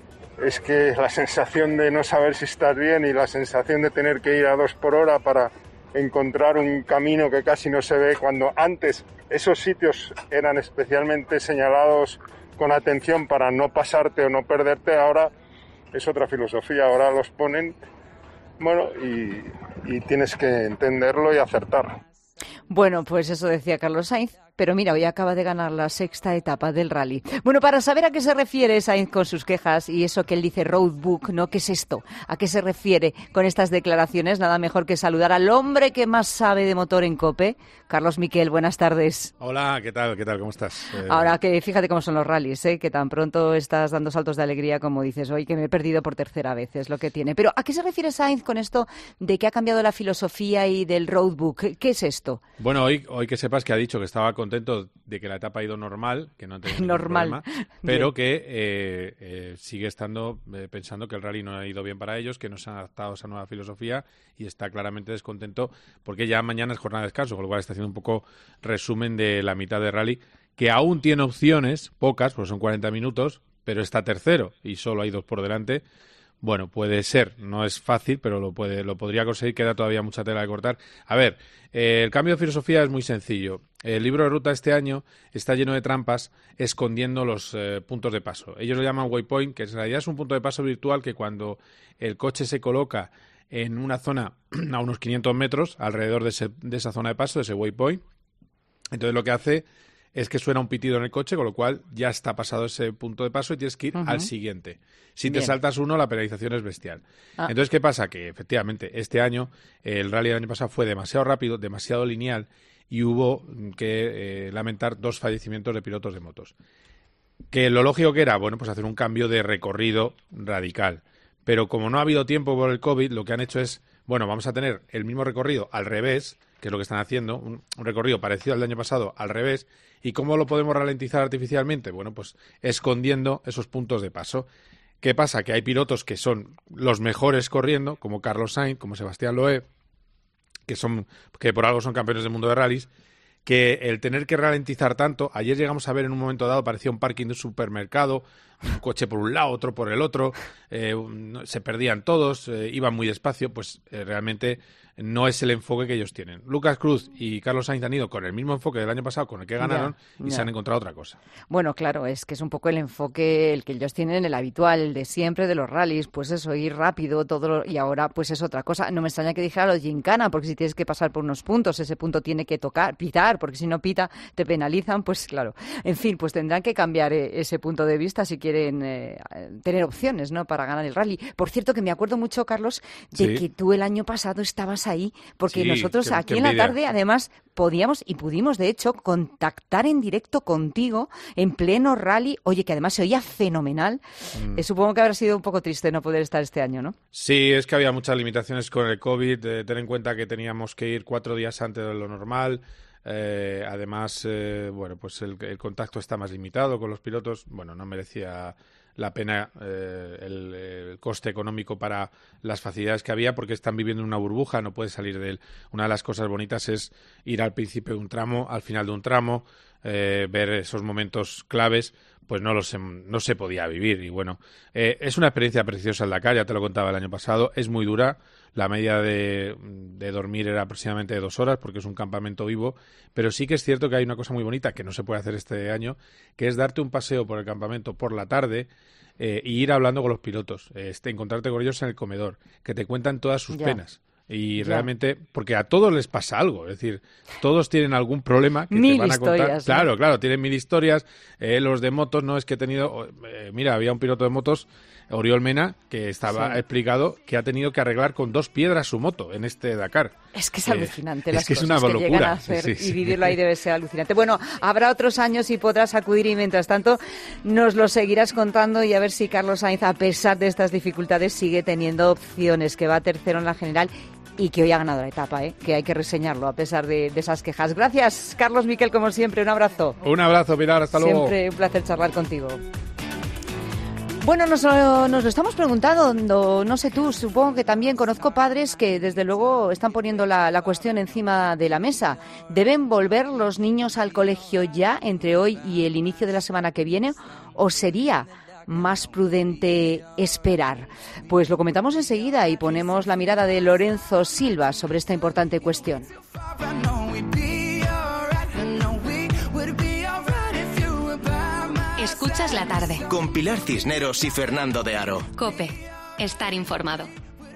es que la sensación de no saber si estás bien y la sensación de tener que ir a dos por hora para encontrar un camino que casi no se ve, cuando antes esos sitios eran especialmente señalados con atención para no pasarte o no perderte, ahora es otra filosofía, ahora los ponen, bueno, y, y tienes que entenderlo y acertar. Bueno, pues eso decía Carlos Sainz, pero mira, hoy acaba de ganar la sexta etapa del rally. Bueno, para saber a qué se refiere Sainz con sus quejas y eso que él dice roadbook, ¿no? ¿Qué es esto? ¿A qué se refiere con estas declaraciones? Nada mejor que saludar al hombre que más sabe de motor en COPE. Carlos Miquel, buenas tardes. Hola, ¿qué tal? ¿Qué tal? ¿Cómo estás? Eh... Ahora que fíjate cómo son los rallies, ¿eh? Que tan pronto estás dando saltos de alegría como dices hoy, que me he perdido por tercera vez, es lo que tiene. Pero ¿a qué se refiere Sainz con esto de que ha cambiado la filosofía y del roadbook? ¿Qué es esto? Bueno, hoy, hoy que sepas que ha dicho que estaba contento de que la etapa ha ido normal, que no ha tenido ningún normal. problema, pero bien. que eh, eh, sigue estando eh, pensando que el rally no ha ido bien para ellos, que no se han adaptado a esa nueva filosofía y está claramente descontento porque ya mañana es jornada de descanso, con lo cual está haciendo un poco resumen de la mitad de rally, que aún tiene opciones, pocas, pues son cuarenta minutos, pero está tercero y solo hay dos por delante. Bueno, puede ser, no es fácil, pero lo puede, lo podría conseguir, queda todavía mucha tela de cortar. A ver, eh, el cambio de filosofía es muy sencillo. El libro de ruta este año está lleno de trampas escondiendo los eh, puntos de paso. Ellos lo llaman waypoint, que en realidad es un punto de paso virtual que cuando el coche se coloca en una zona a unos quinientos metros alrededor de, ese, de esa zona de paso, de ese waypoint, entonces lo que hace es que suena un pitido en el coche, con lo cual ya está pasado ese punto de paso y tienes que ir uh-huh. al siguiente. Si Bien. te saltas uno, la penalización es bestial. Ah. Entonces, ¿qué pasa? Que efectivamente este año, el rally del año pasado fue demasiado rápido, demasiado lineal y hubo que eh, lamentar dos fallecimientos de pilotos de motos. Que lo lógico que era, bueno, pues hacer un cambio de recorrido radical. Pero como no ha habido tiempo por el COVID, lo que han hecho es bueno, vamos a tener el mismo recorrido al revés, que es lo que están haciendo, un, un recorrido parecido al del año pasado al revés. ¿Y cómo lo podemos ralentizar artificialmente? Bueno, pues escondiendo esos puntos de paso. ¿Qué pasa? Que hay pilotos que son los mejores corriendo, como Carlos Sainz, como Sebastián Loeb, que son que por algo son campeones del mundo de rallies, que el tener que ralentizar tanto, ayer llegamos a ver en un momento dado, parecía un parking de un supermercado, un coche por un lado, otro por el otro, eh, se perdían todos, eh, iban muy despacio, pues eh, realmente no es el enfoque que ellos tienen. Lucas Cruz y Carlos Sainz han ido con el mismo enfoque del año pasado con el que ganaron ya, y ya. se han encontrado otra cosa. Bueno, claro, es que es un poco el enfoque el que ellos tienen, el habitual, el de siempre de los rallies, pues eso, ir rápido, todo lo, y ahora pues es otra cosa. No me extraña que dijera lo de gincana, porque si tienes que pasar por unos puntos, ese punto tiene que tocar, pitar, porque si no pita te penalizan, pues claro. En fin, pues tendrán que cambiar eh, ese punto de vista si quieren eh, tener opciones, ¿no?, para ganar el rally. Por cierto, que me acuerdo mucho, Carlos, de sí. que tú el año pasado estabas ahí, porque sí, nosotros qué, aquí qué en la tarde, además, podíamos y pudimos, de hecho, contactar en directo contigo en pleno rally. Oye, que además se oía fenomenal. Mm. Eh, supongo que habrá sido un poco triste no poder estar este año, ¿no? Sí, es que había muchas limitaciones con el COVID. Eh, ten en cuenta que teníamos que ir cuatro días antes de lo normal. Eh, además, eh, bueno, pues el, el contacto está más limitado con los pilotos. Bueno, no merecía la pena eh, el, el coste económico para las facilidades que había, porque están viviendo en una burbuja, no puedes salir de él. Una de las cosas bonitas es ir al principio de un tramo, al final de un tramo, eh, ver esos momentos claves, pues no, los, no se podía vivir. Y bueno, eh, es una experiencia preciosa el Dakar, ya te lo contaba el año pasado, es muy dura. La media de, de dormir era aproximadamente de dos horas, porque es un campamento vivo, pero sí que es cierto que hay una cosa muy bonita que no se puede hacer este año, que es darte un paseo por el campamento por la tarde eh, y ir hablando con los pilotos, eh, este, encontrarte con ellos en el comedor, que te cuentan todas sus ya. penas. Y ya. realmente, porque a todos les pasa algo, es decir, todos tienen algún problema que mil te van a contar. Historias, claro, ¿no? claro, tienen mil historias. Eh, los de motos, no es que he tenido. Eh, mira, había un piloto de motos, Oriol Mena, que estaba sí. explicado que ha tenido que arreglar con dos piedras su moto en este Dakar. Es que es eh, alucinante las es que cosas es una que locura. llegan a hacer sí, sí, y sí. vivirlo ahí debe ser alucinante. Bueno, habrá otros años y podrás acudir y mientras tanto nos lo seguirás contando y a ver si Carlos Sainz, a pesar de estas dificultades, sigue teniendo opciones, que va tercero en la general y que hoy ha ganado la etapa, ¿eh? Que hay que reseñarlo a pesar de, de esas quejas. Gracias, Carlos Miquel, como siempre. Un abrazo. Un abrazo, Pilar. Hasta luego. Siempre un placer charlar contigo. Bueno, nos lo, nos lo estamos preguntando, no sé tú, supongo que también conozco padres que desde luego están poniendo la, la cuestión encima de la mesa. ¿Deben volver los niños al colegio ya entre hoy y el inicio de la semana que viene o sería más prudente esperar? Pues lo comentamos enseguida y ponemos la mirada de Lorenzo Silva sobre esta importante cuestión. Escuchas la tarde. Con Pilar Cisneros y Fernando de Aro. COPE. Estar informado.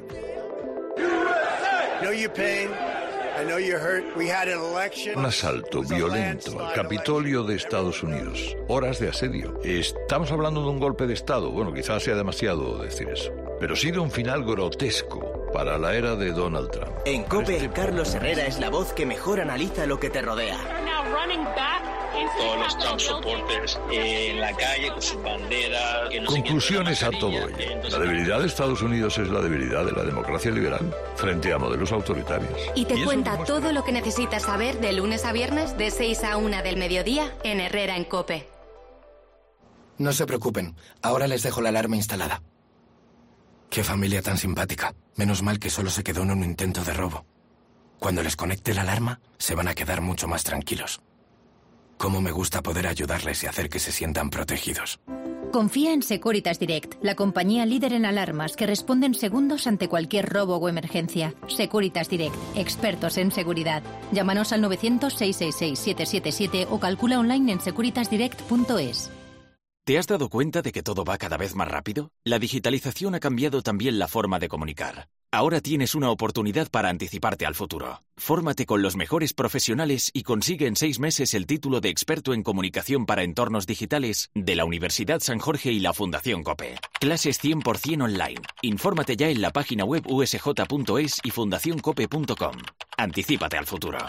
Un asalto violento al Capitolio de Estados Unidos. Horas de asedio. Estamos hablando de un golpe de Estado. Bueno, quizás sea demasiado decir eso. Pero sí de un final grotesco para la era de Donald Trump. En COPE, Carlos Herrera es la voz que mejor analiza lo que te rodea. Todos los Trump supporters en la calle con sus banderas. Que no Conclusiones a todo ello. La debilidad de Estados Unidos es la debilidad de la democracia liberal frente a modelos autoritarios. Y te y cuenta todo lo que necesitas saber de lunes a viernes de seis a una del mediodía en Herrera en COPE. No se preocupen, ahora les dejo la alarma instalada. Qué familia tan simpática. Menos mal que solo se quedó en un intento de robo. Cuando les conecte la alarma, se van a quedar mucho más tranquilos. Cómo me gusta poder ayudarles y hacer que se sientan protegidos. Confía en Securitas Direct, la compañía líder en alarmas que responde en segundos ante cualquier robo o emergencia. Securitas Direct, expertos en seguridad. Llámanos al novecientos, seiscientos sesenta y seis, siete siete siete o calcula online en securitas direct punto es. ¿Te has dado cuenta de que todo va cada vez más rápido? La digitalización ha cambiado también la forma de comunicar. Ahora tienes una oportunidad para anticiparte al futuro. Fórmate con los mejores profesionales y consigue en seis meses el título de experto en comunicación para entornos digitales de la Universidad San Jorge y la Fundación COPE. Clases cien por ciento online. Infórmate ya en la página web u s j punto es y fundación cope punto com. Anticípate al futuro.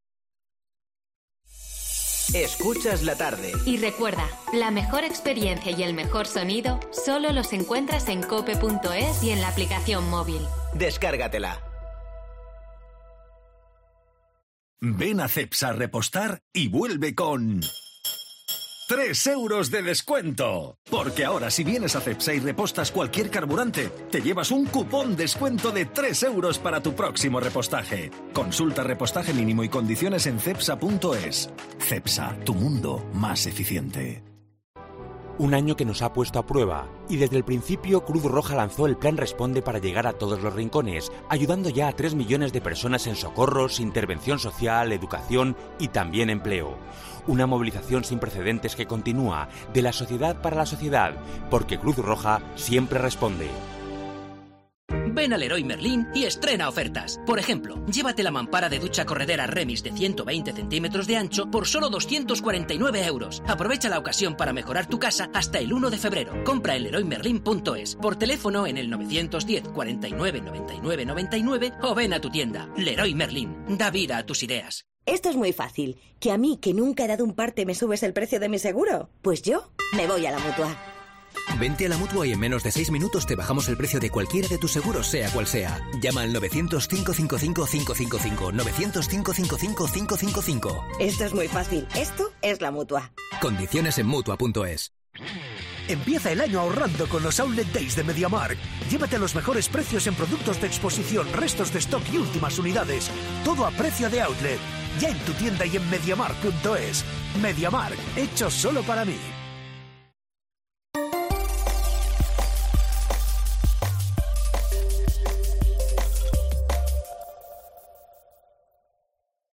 Escuchas la tarde. Y recuerda, la mejor experiencia y el mejor sonido solo los encuentras en cope punto es y en la aplicación móvil. Descárgatela. Ven a Cepsa a repostar y vuelve con... ¡Tres euros de descuento! Porque ahora si vienes a Cepsa y repostas cualquier carburante, te llevas un cupón descuento de tres euros para tu próximo repostaje. Consulta repostaje mínimo y condiciones en cepsa punto es. Cepsa, tu mundo más eficiente. Un año que nos ha puesto a prueba y desde el principio Cruz Roja lanzó el Plan Responde para llegar a todos los rincones, ayudando ya a tres millones de personas en socorros, intervención social, educación y también empleo. Una movilización sin precedentes que continúa, de la sociedad para la sociedad, porque Cruz Roja siempre responde. Ven al Leroy Merlin y estrena ofertas. Por ejemplo, llévate la mampara de ducha corredera Remis de ciento veinte centímetros de ancho por solo doscientos cuarenta y nueve euros. Aprovecha la ocasión para mejorar tu casa hasta el uno de febrero. Compra en leroy merlin punto es, por teléfono en el novecientos diez, cuarenta y nueve, noventa y nueve, noventa y nueve o ven a tu tienda. Leroy Merlin, da vida a tus ideas. Esto es muy fácil. ¿Que a mí, que nunca he dado un parte, me subes el precio de mi seguro? Pues yo me voy a la Mutua. Vente a la Mutua y en menos de seis minutos te bajamos el precio de cualquiera de tus seguros, sea cual sea. Llama al novecientos, cinco cinco cinco, cinco cinco cinco, novecientos, cinco cinco cinco, cinco cinco cinco. Esto es muy fácil. Esto es la Mutua. Condiciones en Mutua punto es. Empieza el año ahorrando con los Outlet Days de MediaMarkt. Llévate los mejores precios en productos de exposición, restos de stock y últimas unidades. Todo a precio de outlet. Ya en tu tienda y en mediamarkt punto es. MediaMarkt, hecho solo para mí.